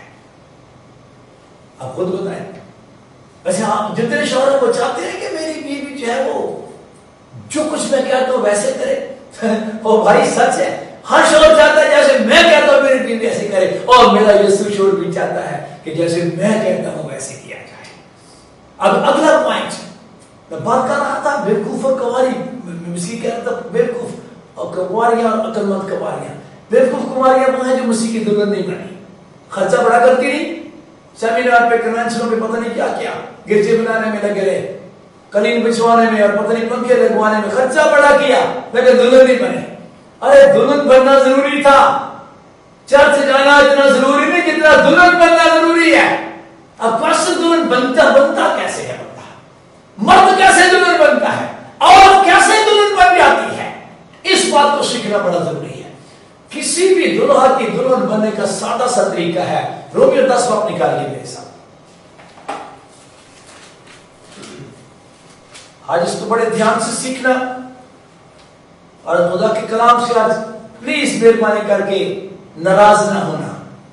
آپ خود بتائیں۔ ویسے آپ جتنے شوہر ہیں وہ چاہتے ہیں کہ میری بیوی جو ہے وہ جو کچھ میں کہتا ہوں ویسے کرے؟ وہ بھائی سچ ہے، ہر شوہر چاہتا ہے جیسے میں کہتا ہوں میری بیوی ایسے کرے، اور میرا یسوع شوہر بھی چاہتا ہے کہ جیسے میں کہتا ہوں ویسے کیا جائے۔ اب اگلا پوائنٹ میں بات کر رہا تھا بیوقوف اور کنواری، مسیح کہہ رہا تھا بیوقوف اور کنواریاں، عقل مند کنواریاں۔ بیوقوف کنواریاں وہ ہیں جو مسیح کی دلہن نہیں بنی، خرچہ بڑا کرتی نہیں، سیمینار پہ کنونشنوں پہ پتہ نہیں کیا کیا، گرجے بنانے میں لگے رہے، قلین بچھوانے میں اور پتہ نہیں پنکھے لگوانے میں خرچہ بڑا کیا، لیکن دلہن نہیں بنے۔ ارے دلہن بننا ضروری تھا، چرچ جانا اتنا ضروری نہیں جتنا دلہن بننا ضروری ہے۔ اب پاسٹر دلہن بنتا کیسے ہے؟ مرد کیسے دلہن بنتا ہے اور کیسے دلہن بن جاتی ہے، اس بات کو سیکھنا بڑا ضروری ہے۔ کسی بھی دلہا کی دلہن بننے کا سادہ سا طریقہ ہے، رومیو 10 باب نکالیے میرے ساتھ۔ آج اس کو بڑے دھیان سے سیکھنا، اور خدا کے کلام سے آج پلیز مہربانی کر کے ناراض نہ ہونا۔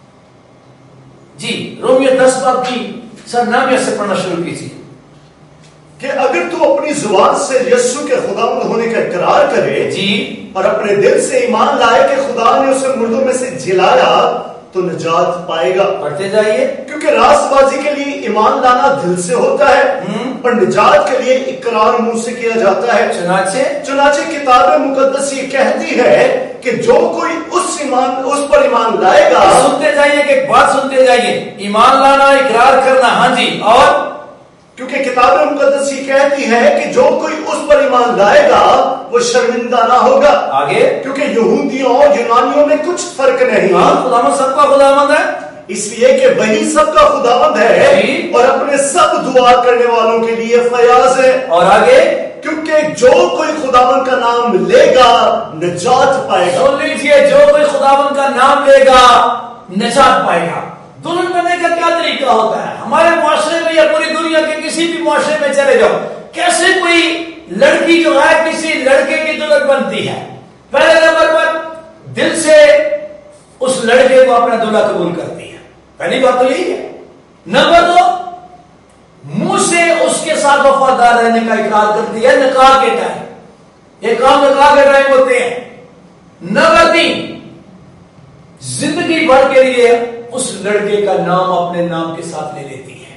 جی رومیو 10 باب کی سرنامیہ سے پڑھنا شروع کیجیے۔ کہ اگر تو اپنی زبان سے یسوع کے خداوند ہونے کا اقرار کرے جی، اور اپنے دل سے ایمان لائے کہ خدا نے اسے مردوں میں سے جلایا تو نجات پائے گا۔ پڑھتے جائیے۔ کیونکہ راست بازی کے لیے ایمان لانا دل سے ہوتا ہے اور نجات کے لیے اقرار منہ سے کیا جاتا ہے۔ چنانچہ کتاب مقدس یہ کہتی ہے کہ جو کوئی اس پر ایمان لائے گا۔ سنتے جائیے کہ بات سنتے جائیے، ایمان لانا، اقرار کرنا، ہاں جی، اور کیونکہ کتاب مقدس یہ کہتی ہے کہ جو کوئی اس پر ایمان لائے گا وہ شرمندہ نہ ہوگا۔ آگے، کیونکہ یہودیوں اور یونانیوں میں کچھ فرق نہیں، خداوند سب کا خداوند ہے، اس لیے کہ وہی سب کا خداوند ہے اور اپنے سب دعا کرنے والوں کے لیے فیاض ہے۔ اور آگے، کیونکہ جو کوئی خداوند کا نام لے گا نجات پائے گا۔ سن لیجیے، جو کوئی خداوند کا نام لے گا نجات پائے گا۔ دلہن بننے کا کیا طریقہ ہوتا ہے؟ ہمارے معاشرے میں یا پوری دنیا کے کسی بھی معاشرے میں چلے جاؤ، کیسے کوئی لڑکی جو ہے کسی لڑکے کی دلہن بنتی ہے؟ پہلے نمبر پر دل سے اس لڑکے کو اپنا دلہا قبول کرتی ہے، پہلی بات تو یہی ہے۔ نمبر 2، منہ سے اس کے ساتھ وفادار رہنے کا اقرار کرتی ہے نکاح کے ٹائم، یہ کام نکاح کے ٹائم ہوتے ہیں۔ نمبر 3، زندگی بھر کے لیے اس لڑکے کا نام اپنے نام کے ساتھ لے لیتی ہے.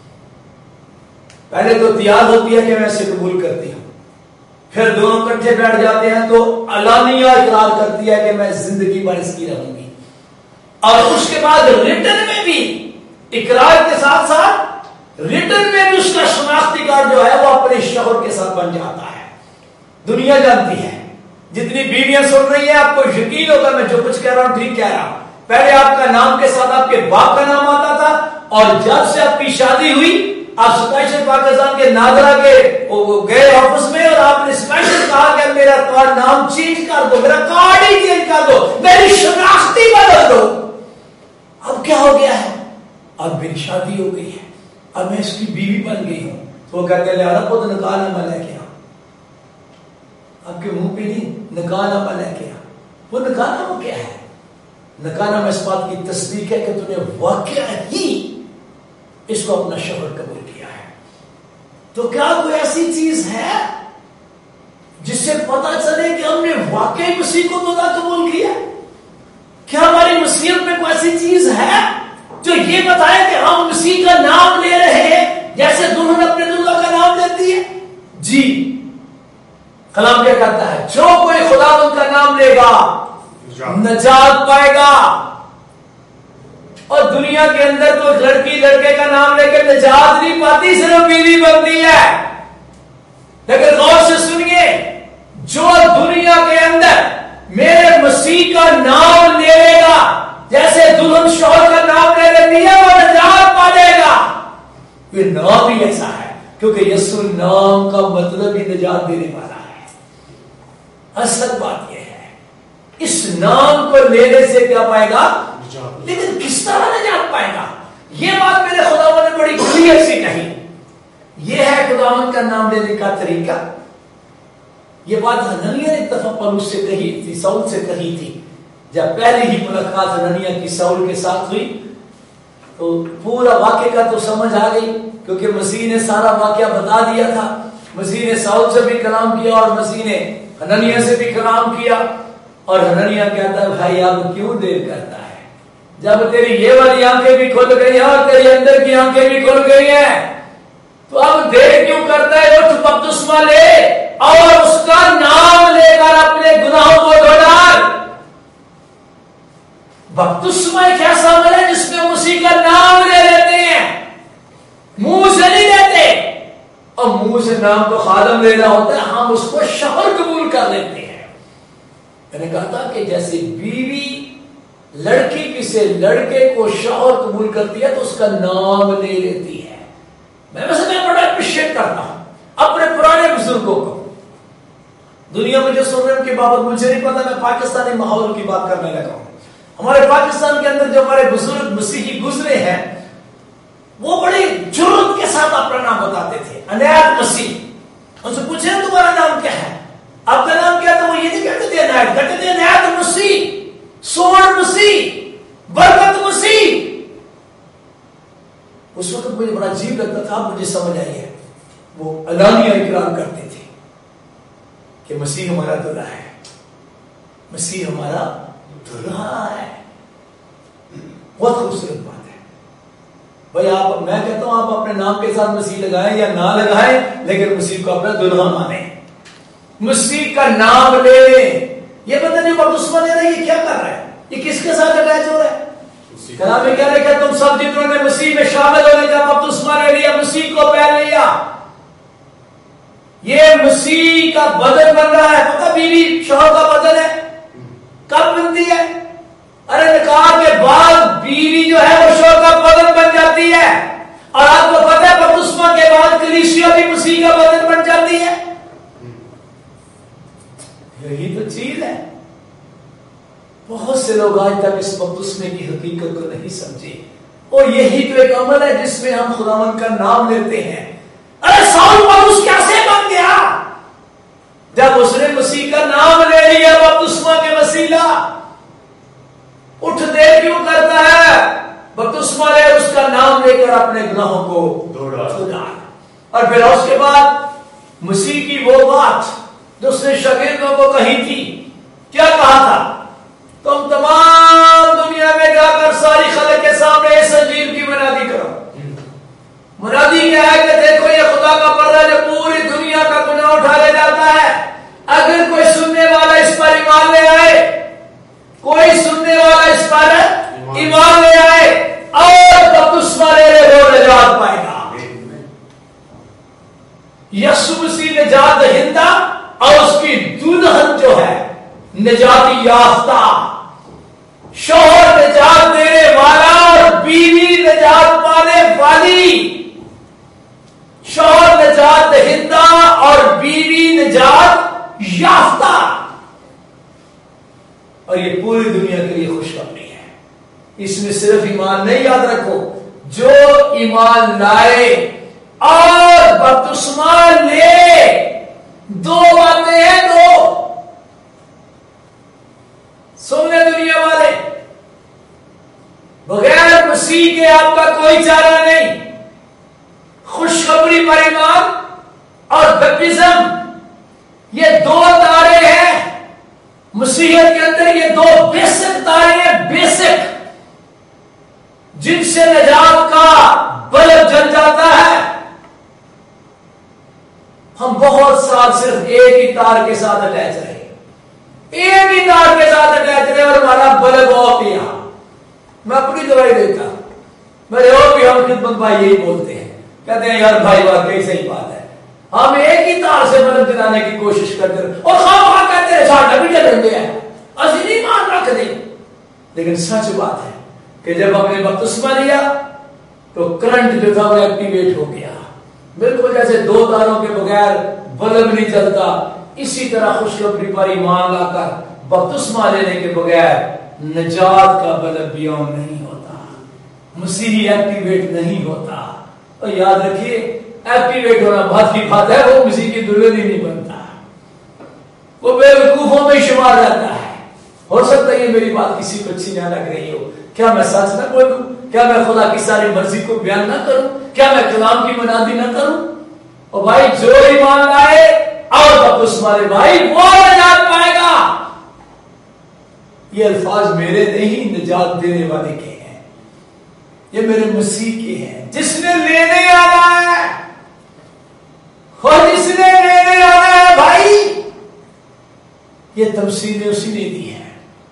پہلے تو تیار ہوتی ہے کہ میں اسے قبول کرتی ہوں, پھر دونوں کٹھے بیٹھ جاتے ہیں تو علانیہ اقرار کرتی ہے کہ میں زندگی بھر اس کی رہوں گی, اور اس کے بعد ریٹن میں بھی اقرار کے ساتھ ساتھ ریٹن میں بھی اس کا شناختی کارڈ جو ہے وہ اپنے شوہر کے ساتھ بن جاتا ہے. دنیا جانتی ہے, جتنی بیویاں سن رہی ہیں آپ کو یقین ہوگا میں جو کچھ کہہ رہا ہوں ٹھیک کہہ رہا ہوں. پہلے آپ کا نام کے ساتھ آپ کے باپ کا نام آتا تھا, اور جب سے آپ کی شادی ہوئی آپ اسپیشل پاکستان کے ناظرہ کے گئے آفس میں اور آپ نے اسپیشل کہا کہ میرا کارڈ نام چینج کر دو, میرا کارڈ ہی چینج کر دو, میری شناختی بدل دو. اب کیا ہو گیا ہے؟ اب میری شادی ہو گئی ہے, اب میں اس کی بیوی بن گئی ہوں. تو وہ کہتے ہیں لہٰذا خود نکاح نامہ لے کے آؤ. آپ کے منہ پہ نہیں, نکاح نامہ لے کے آؤ. وہ نکاح نامہ کیا ہے؟ نکاح نامہ اس بات کی تصدیق ہے کہ تم نے واقعہ ہی اس کو اپنا شوہر قبول کیا ہے. تو کیا کوئی ایسی چیز ہے جس سے پتا چلے کہ ہم نے واقعی مسیح کو خدا قبول کیا؟ کیا ہماری مسیحیت میں کوئی ایسی چیز ہے جو یہ بتائے کہ ہم مسیح کا نام لے رہے ہیں جیسے دلہن اپنے دلہا کا نام لیتی ہے؟ جی, کلام کیا کہتا ہے؟ جو کوئی خدا ان کا نام لے گا نجات پائے گا. اور دنیا کے اندر تو لڑکی لڑکے کا نام لے کے نجات نہیں پاتی, صرف بیوی بنتی ہے. لیکن غور سے سنیے, جو دنیا کے اندر میرے مسیح کا نام لے لے گا جیسے دلہن شوہر کا نام لے لیتی ہے وہ نجات پا لے گا. یہ نام ہی ایسا ہے کیونکہ یسوع نام کا مطلب ہی نجات دینے والا ہے. اصل بات یہ ہے اس نام کو لینے سے کیا پائے گا, لیکن کس طرح نجات پائے گا؟ یہ بات میرے خداوند نے بڑی کلیئر سی کہی. یہ ہے خداوند کا نام لینے کا طریقہ. یہ بات حنانیہ نے دفعہ پولس سے کہی تھی, ساؤل سے کہی تھی. جب پہلی ہی ملاقات حنانیہ کی ساؤل کے ساتھ ہوئی تو پورا واقعہ کا تو سمجھ آ گئی, کیونکہ مسیح نے سارا واقعہ بتا دیا تھا. مسیح نے ساؤل سے بھی کلام کیا اور مسیح نے حنانیہ سے بھی کلام کیا. اور حنانیہ کہتا ہے بھائی اب کیوں دیر کرتا ہے, جب تیری یہ والی آنکھیں بھی کھل گئی ہیں اور تیری اندر کی آنکھیں بھی کھل گئی ہیں تو اب دیر کیوں کرتا ہے؟ اٹھ بپتسمہ لے اور اس کا نام لے کر اپنے گناہوں کو دھو ڈال. بپتسمہ ایک ایسا عمل ہے جس میں مسیح کا نام لے لیتے ہیں, منہ سے نہیں لیتے. اور منہ سے نام تو خادم لینا ہوتا ہے, ہم اس کو شوہر قبول کر لیتے ہیں. میں نے کہا تھا کہ جیسے بیوی لڑکی کسی لڑکے کو شوہر قبول کرتی ہے تو اس کا نام لے لیتی ہے. میں بڑا اپریشیٹ کرتا ہوں اپنے پرانے بزرگوں کو. دنیا میں جو سن رہے ہیں ان کے بابت مجھے نہیں پتا, میں پاکستانی ماحول کی بات کرنے لگا ہوں. ہمارے پاکستان کے اندر جو ہمارے بزرگ مسیحی گزرے ہیں وہ بڑی جرات کے ساتھ اپنا نام بتاتے تھے, عنایت مسیح. ان سے پوچھیں تمہارا نام کیا ہے, آپ کا نام کیا؟ تو وہ یہ نہیں کہتے تھے عنایت, کہتے تھے عنایت مسیح, سوڑ مسیح, برکت مسیح. اس وقت مجھے بڑا عجیب لگتا تھا, مجھے سمجھ آئی ہے. وہ علانیہ اقرار کرتے تھے کہ مسیح ہمارا دلہا ہے, مسیح ہمارا دلہا ہے. بہت خوبصورت بات ہے بھائی. آپ, میں کہتا ہوں آپ اپنے نام کے ساتھ مسیح لگائیں یا نہ لگائیں, لیکن مسیح کو اپنا دلہا مانیں, مسیح کا نام لے لیں. یہ بندہ جو بپتسمہ لے رہا ہے یہ کیا کر رہا ہے؟ یہ کس کے ساتھ اٹیچ ہو رہا ہے؟ کلام میں کہہ رہے کہ تم سب جتنوں نے مسیح میں شامل ہونے کا بپتسمہ لے لیا, مسیح کو پہن لیا, یہ مسیح کا بدن بن رہا ہے. پتہ بیوی شوہر کا بدن ہے, کب بنتی ہے؟ ارے نکاح کے بعد بیوی جو ہے وہ شوہر کا بدن بن جاتی ہے. اور آپ کو پتہ ہے بپتسمہ کے بعد کلیسیا بھی مسیح کا بدن بن جاتی ہے. یہی تو چیز ہے. بہت سے لوگ آج تک اس بپتسمے کی حقیقت کو نہیں سمجھے, اور یہی تو ایک عمل ہے جس میں ہم خداوند کا نام لیتے ہیں. ارے ساؤل پولس کیسے بن گیا؟ جب اس نے مسیح کا نام لے لیا بپتسمہ کے وسیلہ. اٹھ دیر کیوں کرتا ہے؟ بپتسمہ لے, اس کا نام لے کر اپنے گناہوں کو دھو ڈال. اور پھر اس کے بعد مسیح کی وہ بات جو اس نے شاگردوں کو کہی تھی, کیا کہا تھا؟ تم تمام دنیا میں جا کر ساری خلق کے سامنے اس انجیل کی منادی کرو. منادی کیا ہے کہ دیکھو یہ خدا کا پردہ جو پوری دنیا کا گناہ اٹھا لے جاتا ہے. اگر کوئی سننے والا اس پر ایمان لے آئے, کوئی سننے والا اس پر ایمان لے آئے اور بپتسمہ لے لے وہ نجات پائے گا. یسوع مسیح نجات دہندہ اور اس کی دلہن جو ہے نجاتی یافتہ, شوہر نجات دینے والا اور بیوی نجات پانے والی. شوہر نجات دہندہ اور بیوی نجات یافتہ, اور یہ پوری دنیا کے لیے خوشخبری ہے. اس میں صرف ایمان نہیں, یاد رکھو جو ایمان لائے اور بپتسمہ لے, دو باتیں ہیں, دو. سن لیں دنیا والے, بغیر مسیح کے آپ کا کوئی چارہ نہیں. خوشخبری پر ایمان اور بیپٹزم یہ دو تارے ہیں مسیحیت کے اندر. یہ دو بیسک تارے ہیں, بیسک, جن سے نجات کا بلب جل جاتا ہے. ہم بہت سال صرف ایک ہی تار کے ساتھ اٹیچ رہے, ایک ہی تار کے ساتھ اٹیچ رہے اور ہمارا بلب آف ہی. میں اپنی دوائی دیتا ہوں, میرے اور بھی ہم خدمت بھائی یہی بولتے ہیں, کہتے ہیں یار بھائی واقعی صحیح بات ہے, ہم ایک ہی تار سے بلب جلانے کی کوشش کرتے ہیں اور خواہ کہتے ہیں ساٹھا بھی جل رہے ہیں, اسی نہیں مان رکھ دیں. لیکن سچ بات ہے کہ جب ہم نے بپتسمہ لیا تو کرنٹ جو تھا وہ ایکٹیویٹ ہو گیا. بالکل جیسے دو تاروں کے بغیر بلب نہیں چلتا, اسی طرح خوشخبری پر ایمان لا کر بپتسمہ لینے کے بغیر نجات کا بلب بھی آن نہیں ہوتا, مسیحی ایکٹیویٹ نہیں ہوتا. اور یاد رکھیے ایکٹیویٹ ہونا بات کی بات ہے, وہ مسیح کی دلہن ہی نہیں بنتا, وہ بے وقوفوں میں شمار رہتا ہے. ہو سکتا ہے یہ میری بات کسی کو اچھی نہ لگ رہی ہو, کیا میں سچ نہ بولوں, کیا میں خدا کی ساری مرضی کو بیان نہ کروں, کیا میں کلام کی منادی نہ کروں. اور بھائی جو ایمان لائے اور بپتسمہ لے بھائی وہ نجات پائے گا. یہ الفاظ میرے نہیں, نجات دینے والے کے ہیں, یہ میرے مسیح کے ہیں, جس نے لینے آنا ہے اور جس نے لینے آنا ہے بھائی. یہ تفصیلیں اسی نے دی ہیں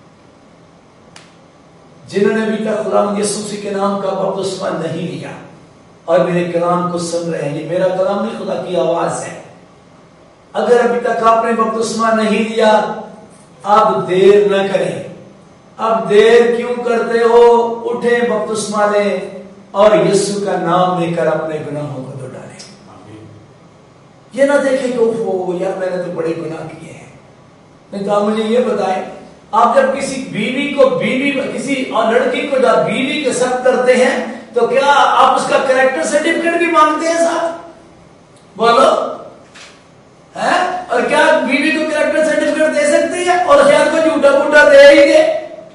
جنہوں نے ابھی تک خدا یسوع مسیح کے نام کا بپتسمہ نہیں لیا اور میرے کلام کو سن رہے ہیں. یہ میرا کلام نہیں, خدا کی آواز ہے. اگر ابھی تک آپ نے بپتسمہ نہیں لیا, اب دیر نہ کریں. اب دیر کیوں کرتے ہو, اٹھیں بپتسمہ لیں اور یسوع کا نام لے کر اپنے گناہوں کو دھو ڈالیں. یہ نہ دیکھیں کہ اوہ یار میں نے تو بڑے گناہ کیے ہیں. نہیں تو آپ مجھے یہ بتائیں, آپ جب کسی بیوی کو کسی لڑکی کو جب بیوی کے ساتھ کرتے ہیں تو کیا آپ اس کا کریکٹر سرٹیفکیٹ بھی مانگتے ہیں ساتھ؟ بولو ہے. اور کیا بیوی کو کریکٹر سرٹیفکیٹ دے سکتے ہیں اور شاید کو جھوٹا موٹا دے ہی دے.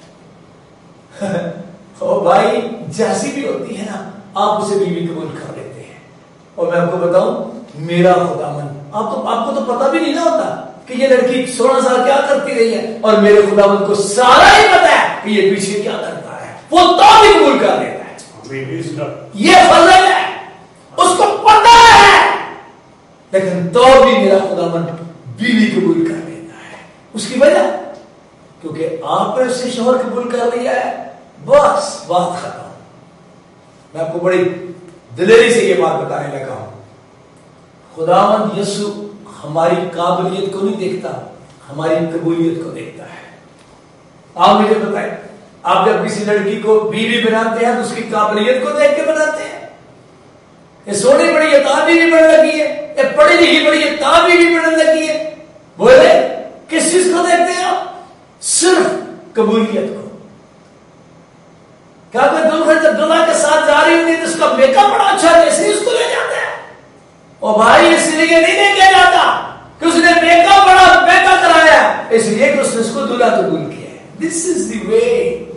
او بھائی جیسی بھی ہوتی ہے نا, آپ اسے بیوی قبول کر لیتے ہیں. اور میں آپ کو بتاؤں, میرا خداوند, آپ کو تو پتہ بھی نہیں نہ ہوتا کہ یہ لڑکی 16 سال کیا کرتی رہی ہے, اور میرے خداوند کو سارا ہی پتا ہے کہ یہ پیچھے کیا کرتا ہے, وہ تو بھی قبول کر لیتا ہے. یہ فضل ہے, اس کو پتا ہے, لیکن تو بھی میرا خداوند بیوی قبول کر لیتا ہے. اس کی وجہ کیونکہ آپ نے اسے شوہر قبول کر لیا ہے, بس بات ختم. میں آپ کو بڑی دلیری سے یہ بات بتانے لگا ہوں. خداوند یسوع ہماری قابلیت کو نہیں دیکھتا, ہماری قبولیت کو دیکھتا ہے. آپ مجھے بتائیں, آپ جب کسی لڑکی کو بیوی بناتے ہیں تو اس کی قابلیت کو دیکھ کے بناتے ہیں؟ یہ سونی بڑی ہے تاں بیوی بننے لگی ہے, یہ پڑھی لکھی بڑی ہے تاں بیوی بننے لگی ہے. بولے کس چیز کو دیکھتے ہیں آپ؟ صرف قبولیت کو. کیا کوئی دلہن جب دلہا کے ساتھ جا رہی ہوتی ہے تو اس کا میک اپ بڑا اچھا ہے, اس لیے اس کو لے جاتے ہیں. اور بھائی اس لیے نہیں لے کے جاتا کہ اس نے میک اپ بڑا مہنگا کرایا, اس لیے کہ اس نے اس کو دلہا قبول کیا ہے. دس از دی وے.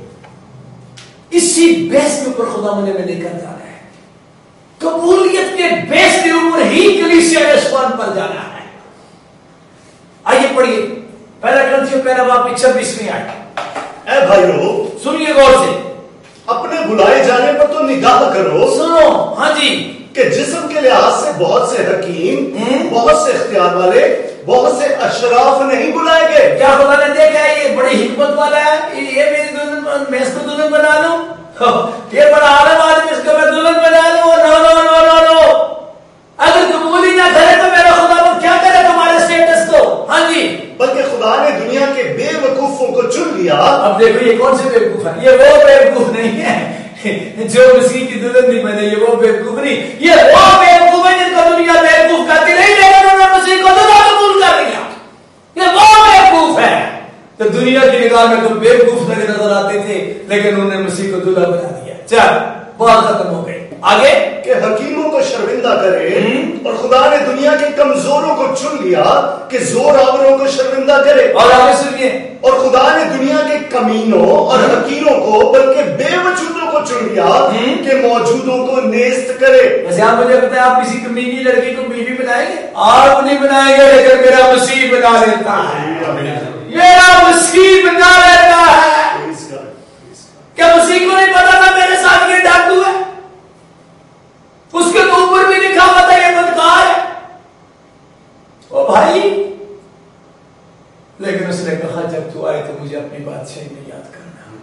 اسی بیس کے اوپر خدا مجھے میں لے کر جا رہا ہے. قبولیت کے بیس کے اوپر ہی کلیسیا ریسپان پر جانا ہے. آئیے پڑھیے پہلا کرنتھیوں پہلا باب 26 آیت. اے بھائیو سنیے غور سے, اپنے بلائے جانے پر تو نگاہ کرو. سنو. ہاں جی. کہ جسم کے لحاظ سے بہت سے حکیم، بہت سے اختیار والے، بہت سے اشراف نہیں بلائے گئے. کیا خدا نے دیکھا ہے یہ بڑی حکمت والا ہے، یہ میری دلہن، میں اس کو دلہن بنا لوں، یہ بڑا عالم آدمی اس کو میں دلہن بنا لوں؟ نو نو نو نو نو. اگر قبول ہی نہ کرے تو میرا خدا وہ کیا کرے تمہارے اسٹیٹس کو؟ ہاں جی. بلکہ خدا نے دنیا کے بے وقوفوں کو چن لیا. اب دیکھو یہ کون سے بے وقوف ہے؟ یہ وہ بے وقوف نہیں ہے جو مسیح کی دلہن نہیں بنے، یہ وہ بے وقوف نہیں، یہ وہ بے وقوف ہے جن کو دنیا بے وقوف کہتی نہیں، لیکن انہوں نے مسیح کو دلہا قبول کر لیا. یہ وہ بے وقوف ہے. تو دنیا کی نگاہ میں تو بے وقوف نظر آتے تھے، لیکن انہوں نے مسیح کو دلہا بنا دیا. چل بات ختم ہو گئی. آگے کہ حکیموں کو شرمندہ کرے، اور خدا نے دنیا کے کمزوروں کو چن لیا کہ زور آوروں کو شرمندہ کرے. اور آگے سنیے. اور خدا نے دنیا کے کمینوں اور حقیروں کو بلکہ بے وجودوں کو چن لیا کہ موجودوں کو نیست کرے. ویسے آپ مجھے بتائیں، آپ کسی کمینی لڑکی کو بیوی بنائیں گے؟ آپ نہیں بنائیں گے، لیکن میرا مسیح بنا لیتا ہے. میرا مسیح بنا لیتا ہے. کیا مسیح کو نہیں پتا تھا میرے ساتھ یہ ڈاکو ہے؟ اس کے تو اوپر بھی لکھا ہوا تھا یہ بدکار ہے. او بھائی، لیکن اس نے کہا جب تو آئے تو مجھے اپنی بادشاہی میں یاد کرنا.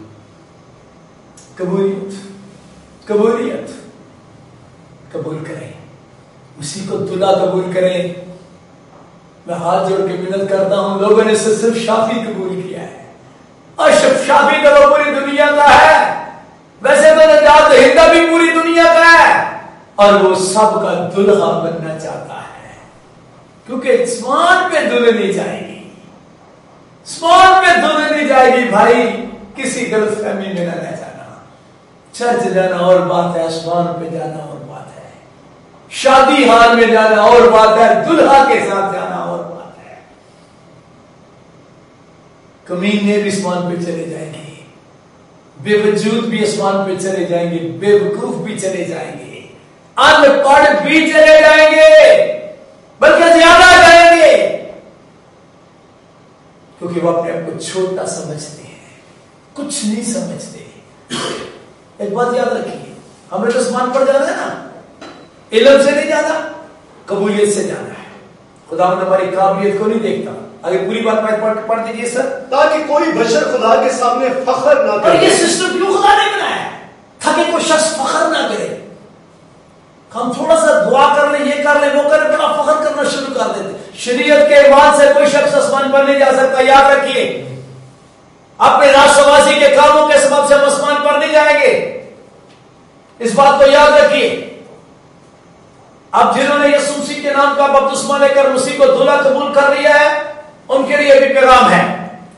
قبولیت، قبولیت قبول کریں، اسی کو دلہا قبول کریں. میں ہاتھ جوڑ کے منت کرتا ہوں، لوگوں نے صرف شافی قبول کیا ہے، اور شافی کا وہ پوری دنیا کا ہے. ویسے تو نجات دہندہ بھی پوری دنیا کا ہے، اور وہ سب کا دلہا بننا چاہتا ہے، کیونکہ اسمان پہ دلہن نہیں جائے گی، اسمان پہ دلہن نہیں جائے گی. بھائی کسی غلط فہمی میں نہ رہ جانا. چرچ جانا اور بات ہے، اسمان پہ جانا اور بات ہے، شادی ہال میں جانا اور بات ہے، دلہا کے ساتھ جانا اور بات ہے. کمینے بھی اسمان پہ چلے جائیں گے، بے وجود بھی اسمان پہ چلے جائیں گے، بے وقوف بھی چلے جائیں گے، ان پڑھ بھی چلے جائیں گے، بلکہ زیادہ جائیں گے، کیونکہ وہ اپنے آپ کو چھوٹا سمجھتے ہیں، کچھ نہیں سمجھتے. ایک بات یاد رکھیے، ہمیں تو اسمان پر جانا ہے نا، علم سے نہیں جانا، قبولیت سے جانا ہے. خدا نے ہماری قابلیت کو نہیں دیکھتا. اگر پوری بات پڑھ دیجیے سر. تاکہ کوئی بشر خدا کے سامنے فخر نہ کرے. اور یہ سسٹم کیوں خدا نے بنایا ہے تاکہ کوئی شخص فخر نہ کرے. ہم تھوڑا سا دعا کر لیں، یہ کر لیں، وہ کر لیں، بڑا فخر کرنا شروع کر دیتے. شریعت کے ایمان سے کوئی شخص آسمان پر نہیں جا سکتا. یاد رکھیے، اپنے راستہ کے کاموں کے سبب سے ہم آسمان پر نہیں جائیں گے، اس بات کو یاد رکھیے. اب جنہوں نے یسوع مسیح کے نام کا بپتسمہ لے کر مسیح کو دلہا قبول کر لیا ہے، ان کے لیے بھی پیغام ہے.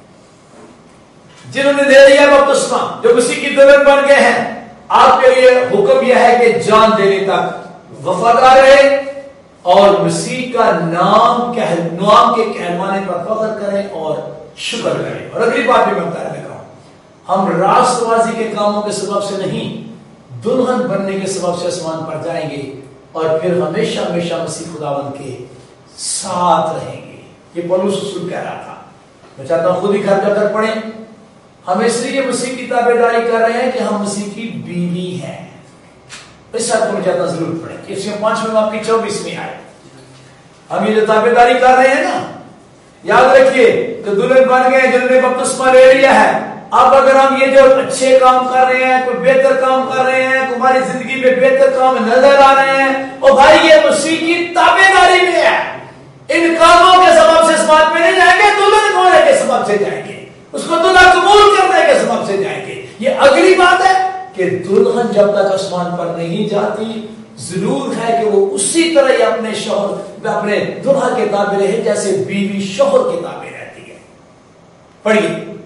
جنہوں نے دے دیا بپتسمہ، جو مسیح کی دلہن بن گئے ہیں، آپ کے لیے حکم یہ ہے کہ جان دینے تک وفادار رہے اور مسیح کا نام کے کہلوانے پر فخر کریں اور شکر کریں. اور اگلی بات بھی میں بتانے لگا ہوں، ہم راستبازی کے کاموں کے سبب سے نہیں، دلہن بننے کے سبب سے آسمان پر جائیں گے، اور پھر ہمیشہ ہمیشہ مسیح خداوند کے ساتھ رہیں گے. یہ پولس رسول کہہ رہا تھا. میں چاہتا ہوں خود ہی گھر جا کر پڑھیں. ہم اس لیے مسیح کی تابعداری کر رہے ہیں کہ ہم مسیح کی بیوی ہیں. اس ساتھ کو میں چاہتا ہوں ضرور پڑھیں. 5 آپ کی 24 میں آئے. ہم یہ جو تابعداری کر رہے ہیں نا، یاد رکھیے، جو دلہن بن گئے، جنہوں نے بپتسمہ لے لیا ہے، اب اگر ہم یہ جو اچھے کام کر رہے ہیں، کوئی بہتر کام کر رہے ہیں، تمہاری زندگی میں بہتر کام نظر آ رہے ہیں، اور بھائی یہ مسیح کی تابعداری میں ہے. ان کاموں کے سبب سے آسمان پہ نہیں جائیں گے، دلہن ہونے کے سبب سے جائیں گے، اس کو دلہا قبول کرنے کے سبب سے جائیں گے. یہ اگلی بات ہے کہ دلہن جب تک آسمان پر نہیں جاتی، ضرور ہے کہ وہ اسی طرح ہی اپنے شوہر، اپنے دلہا کے تابع رہے جیسے بیوی شوہر کے تابع رہتی ہے. پڑھیے.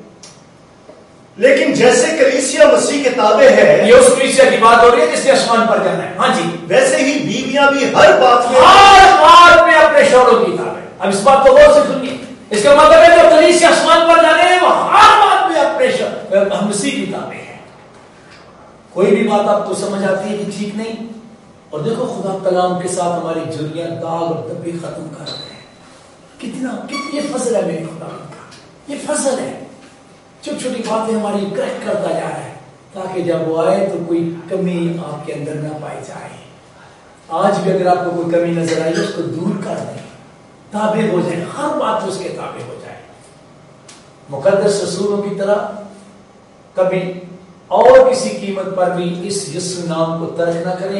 لیکن جیسے کلیسیا مسیح کے تابع ہے، یہ اس کلیسیا کی بات ہو رہی ہے جس نے آسمان پر جانا ہے. ہاں جی. ویسے ہی بیویاں بھی ہر بات میں اپنے شوہروں کی تابع. اب اس بات کو غور سے سنیے. اس کا مطلب ہے جو کلیسیا آسمان پر جانے ہیں وہ ہر بات میں اپنے مسیح کی تابع ہے. کوئی بھی بات آپ کو سمجھ آتی ہے کہ ٹھیک نہیں، اور دیکھو خدا کلام کے ساتھ ہماری جھریاں داغ اور دبے ختم کر رہے ہیں. کتنی فضل ہے میرے خدا کا، یہ فضل ہے. چھوٹی چھوٹی باتیں ہماری کریکٹ کرتا جا رہا ہے. تاکہ جب وہ آئے تو کوئی کمی آپ کے اندر نہ پائی جائے. آج بھی اگر آپ کو کوئی کمی نظر آئی اس کو دور کر دیں, تابع ہو جائیں, ہر بات اس کے تابع ہو جائے. مقدس رسولوں کی طرح کبھی اور کسی قیمت پر بھی اس یسوع نام کو ترک نہ کریں.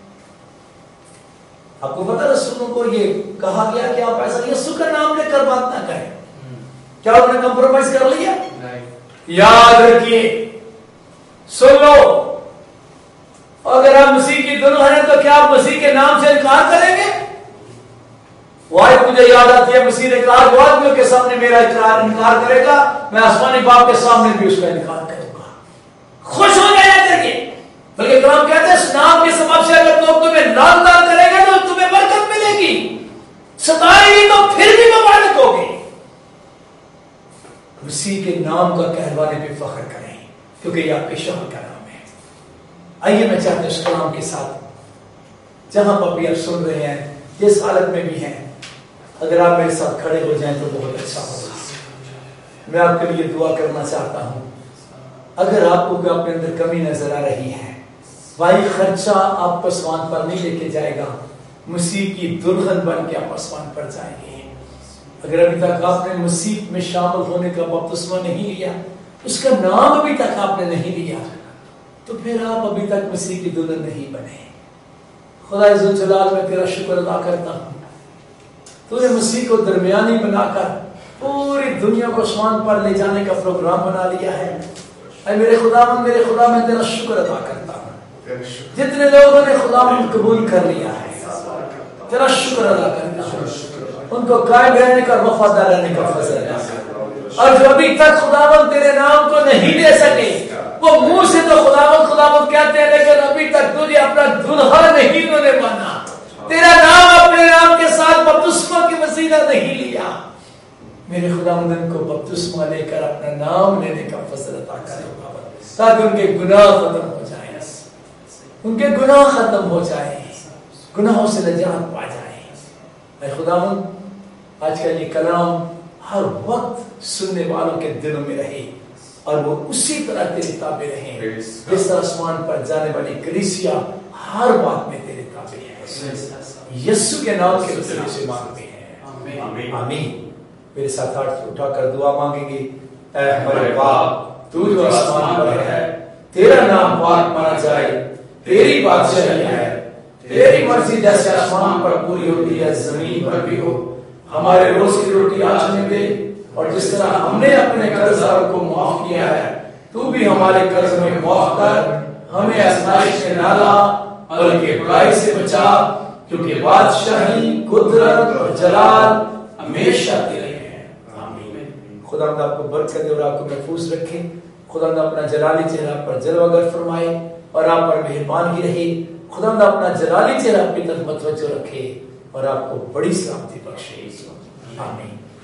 آپ کو پتا رسولوں کو یہ کہا گیا کہ آپ ایسا یسوع کا نام لے کر بات نہ کریں. کیا انہوں نے کمپرومائز کر لیا؟ یاد رکھیے, سن لو, اگر آپ مسیح کی دلہن ہیں تو کیا آپ مسیح کے نام سے انکار کریں گے؟ وہ آیت مجھے یاد آتی ہے, مسیح نے کہا جو آدمیوں کے سامنے میرا انکار کرے گا میں آسمانی باپ کے سامنے بھی اس کا انکار کروں گا. خوش ہو جائے کر کے, بلکہ کلام کہتے ہیں اس نام کے سبب سے اگر لوگ تمہیں لال تال کریں گے تو تمہیں برکت ملے گی, ستائیں گی تو پھر بھی مبارک ہوگی. مسیح کے نام کا کہلوانے پہ فخر کریں کیونکہ یہ آپ کے شوہر کا نام ہے. آئیے میں چاہتا ہوں اس کلام کے ساتھ جہاں پر بھی آپ سن رہے ہیں جس حالت میں بھی ہیں, اگر آپ میرے ساتھ کھڑے ہو جائیں تو بہت اچھا ہوگا. میں آپ کے لیے دعا کرنا چاہتا ہوں. اگر آپ کو کوئی اپنے اندر کمی نظر آ رہی ہے, بھائی خرچہ آپ پسمان پر نہیں لے کے جائے گا, مسیح کی دلہن بن کے آپ پسمان پر جائیں گے. اگر ابھی تک آپ نے مسیح میں شامل ہونے کا بپتسمہ نہیں لیا, اس کا نام ابھی تک آپ نے نہیں لیا, تو پھر آپ ابھی تک مسیح کی دلہن نہیں بنے. خدا عز و جلال میں تیرا شکر ادا کرتا ہوں, تو نے مسیح کو درمیانی بنا کر پوری دنیا کو آسمان پر لے جانے کا پروگرام بنا لیا ہے. اے میرے خدا میں تیرا شکر ادا کرتا ہوں. جتنے لوگوں نے خدا مند قبول کر لیا ہے تیرا شکر ادا کرتا ہوں. ان کو قائم رہنے کا, وفادار رہنے کا فضل ادا کر. اور جو ابھی تک خداوند تیرے نام کو نہیں لے سکے, وہ منہ سے تو خداوند کہتے ہیں لیکن ابھی تک تجھے اپنا دلہا نہیں انہوں نے مانا, تیرا نام اپنے نام کے ساتھ بپتسمہ کی وسیلہ نہیں لیا. میرے خداوند ان کو بپتسمہ لے کر اپنا نام لینے کا فضل عطا کرے تاکہ ان کے گناہ ختم ہو جائیں, ان کے گناہ ختم ہو جائیں, گناہوں سے نجات پا جائیں. اے خداوند آج کا یہ کلام ہر وقت سننے والوں کے دلوں میں رہے اور وہ اسی طرح تیرے تابع رہیں جس طرح آسمان پر جانے والی کلیسیا ہر بات میں تیرے تابع ہے. یسوع کے نام کے وسیلے سے مانگتے ہیں, آمین. میرے ساتھ ہاتھ اٹھا کر دعا مانگیں گے. اے ہمارے باپ تو جو آسمان پر ہے, تیرا نام پاک مانا جائے, تیری بادشاہی ہے, تیری مرضی جیسے آسمان پر پوری ہوتی ہے زمین پر بھی ہو. ہمارے روز کی روٹی آج ہمیں دے, اور جس طرح ہم نے اپنے قرض داروں کو معاف کیا ہے تو بھی ہمارے قرض میں معاف کر, ہمیں آزمائش میں نہ لا بلکہ برائی سے بچا, کیونکہ بادشاہی, قدرت اور جلال ہمیشہ تیرے ہیں. آمین. خدا آپ کو برکت دے اور آپ کو محفوظ رکھے. خدا اپنا جلالی چہرہ پر جلوہ گر فرمائے اور آپ پر مہربان ہی رہے. خدا اپنا جلالی چہرہ اپنی طرف متوجہ رکھے اور آپ کو بڑی سلامتی بخشے. آمین.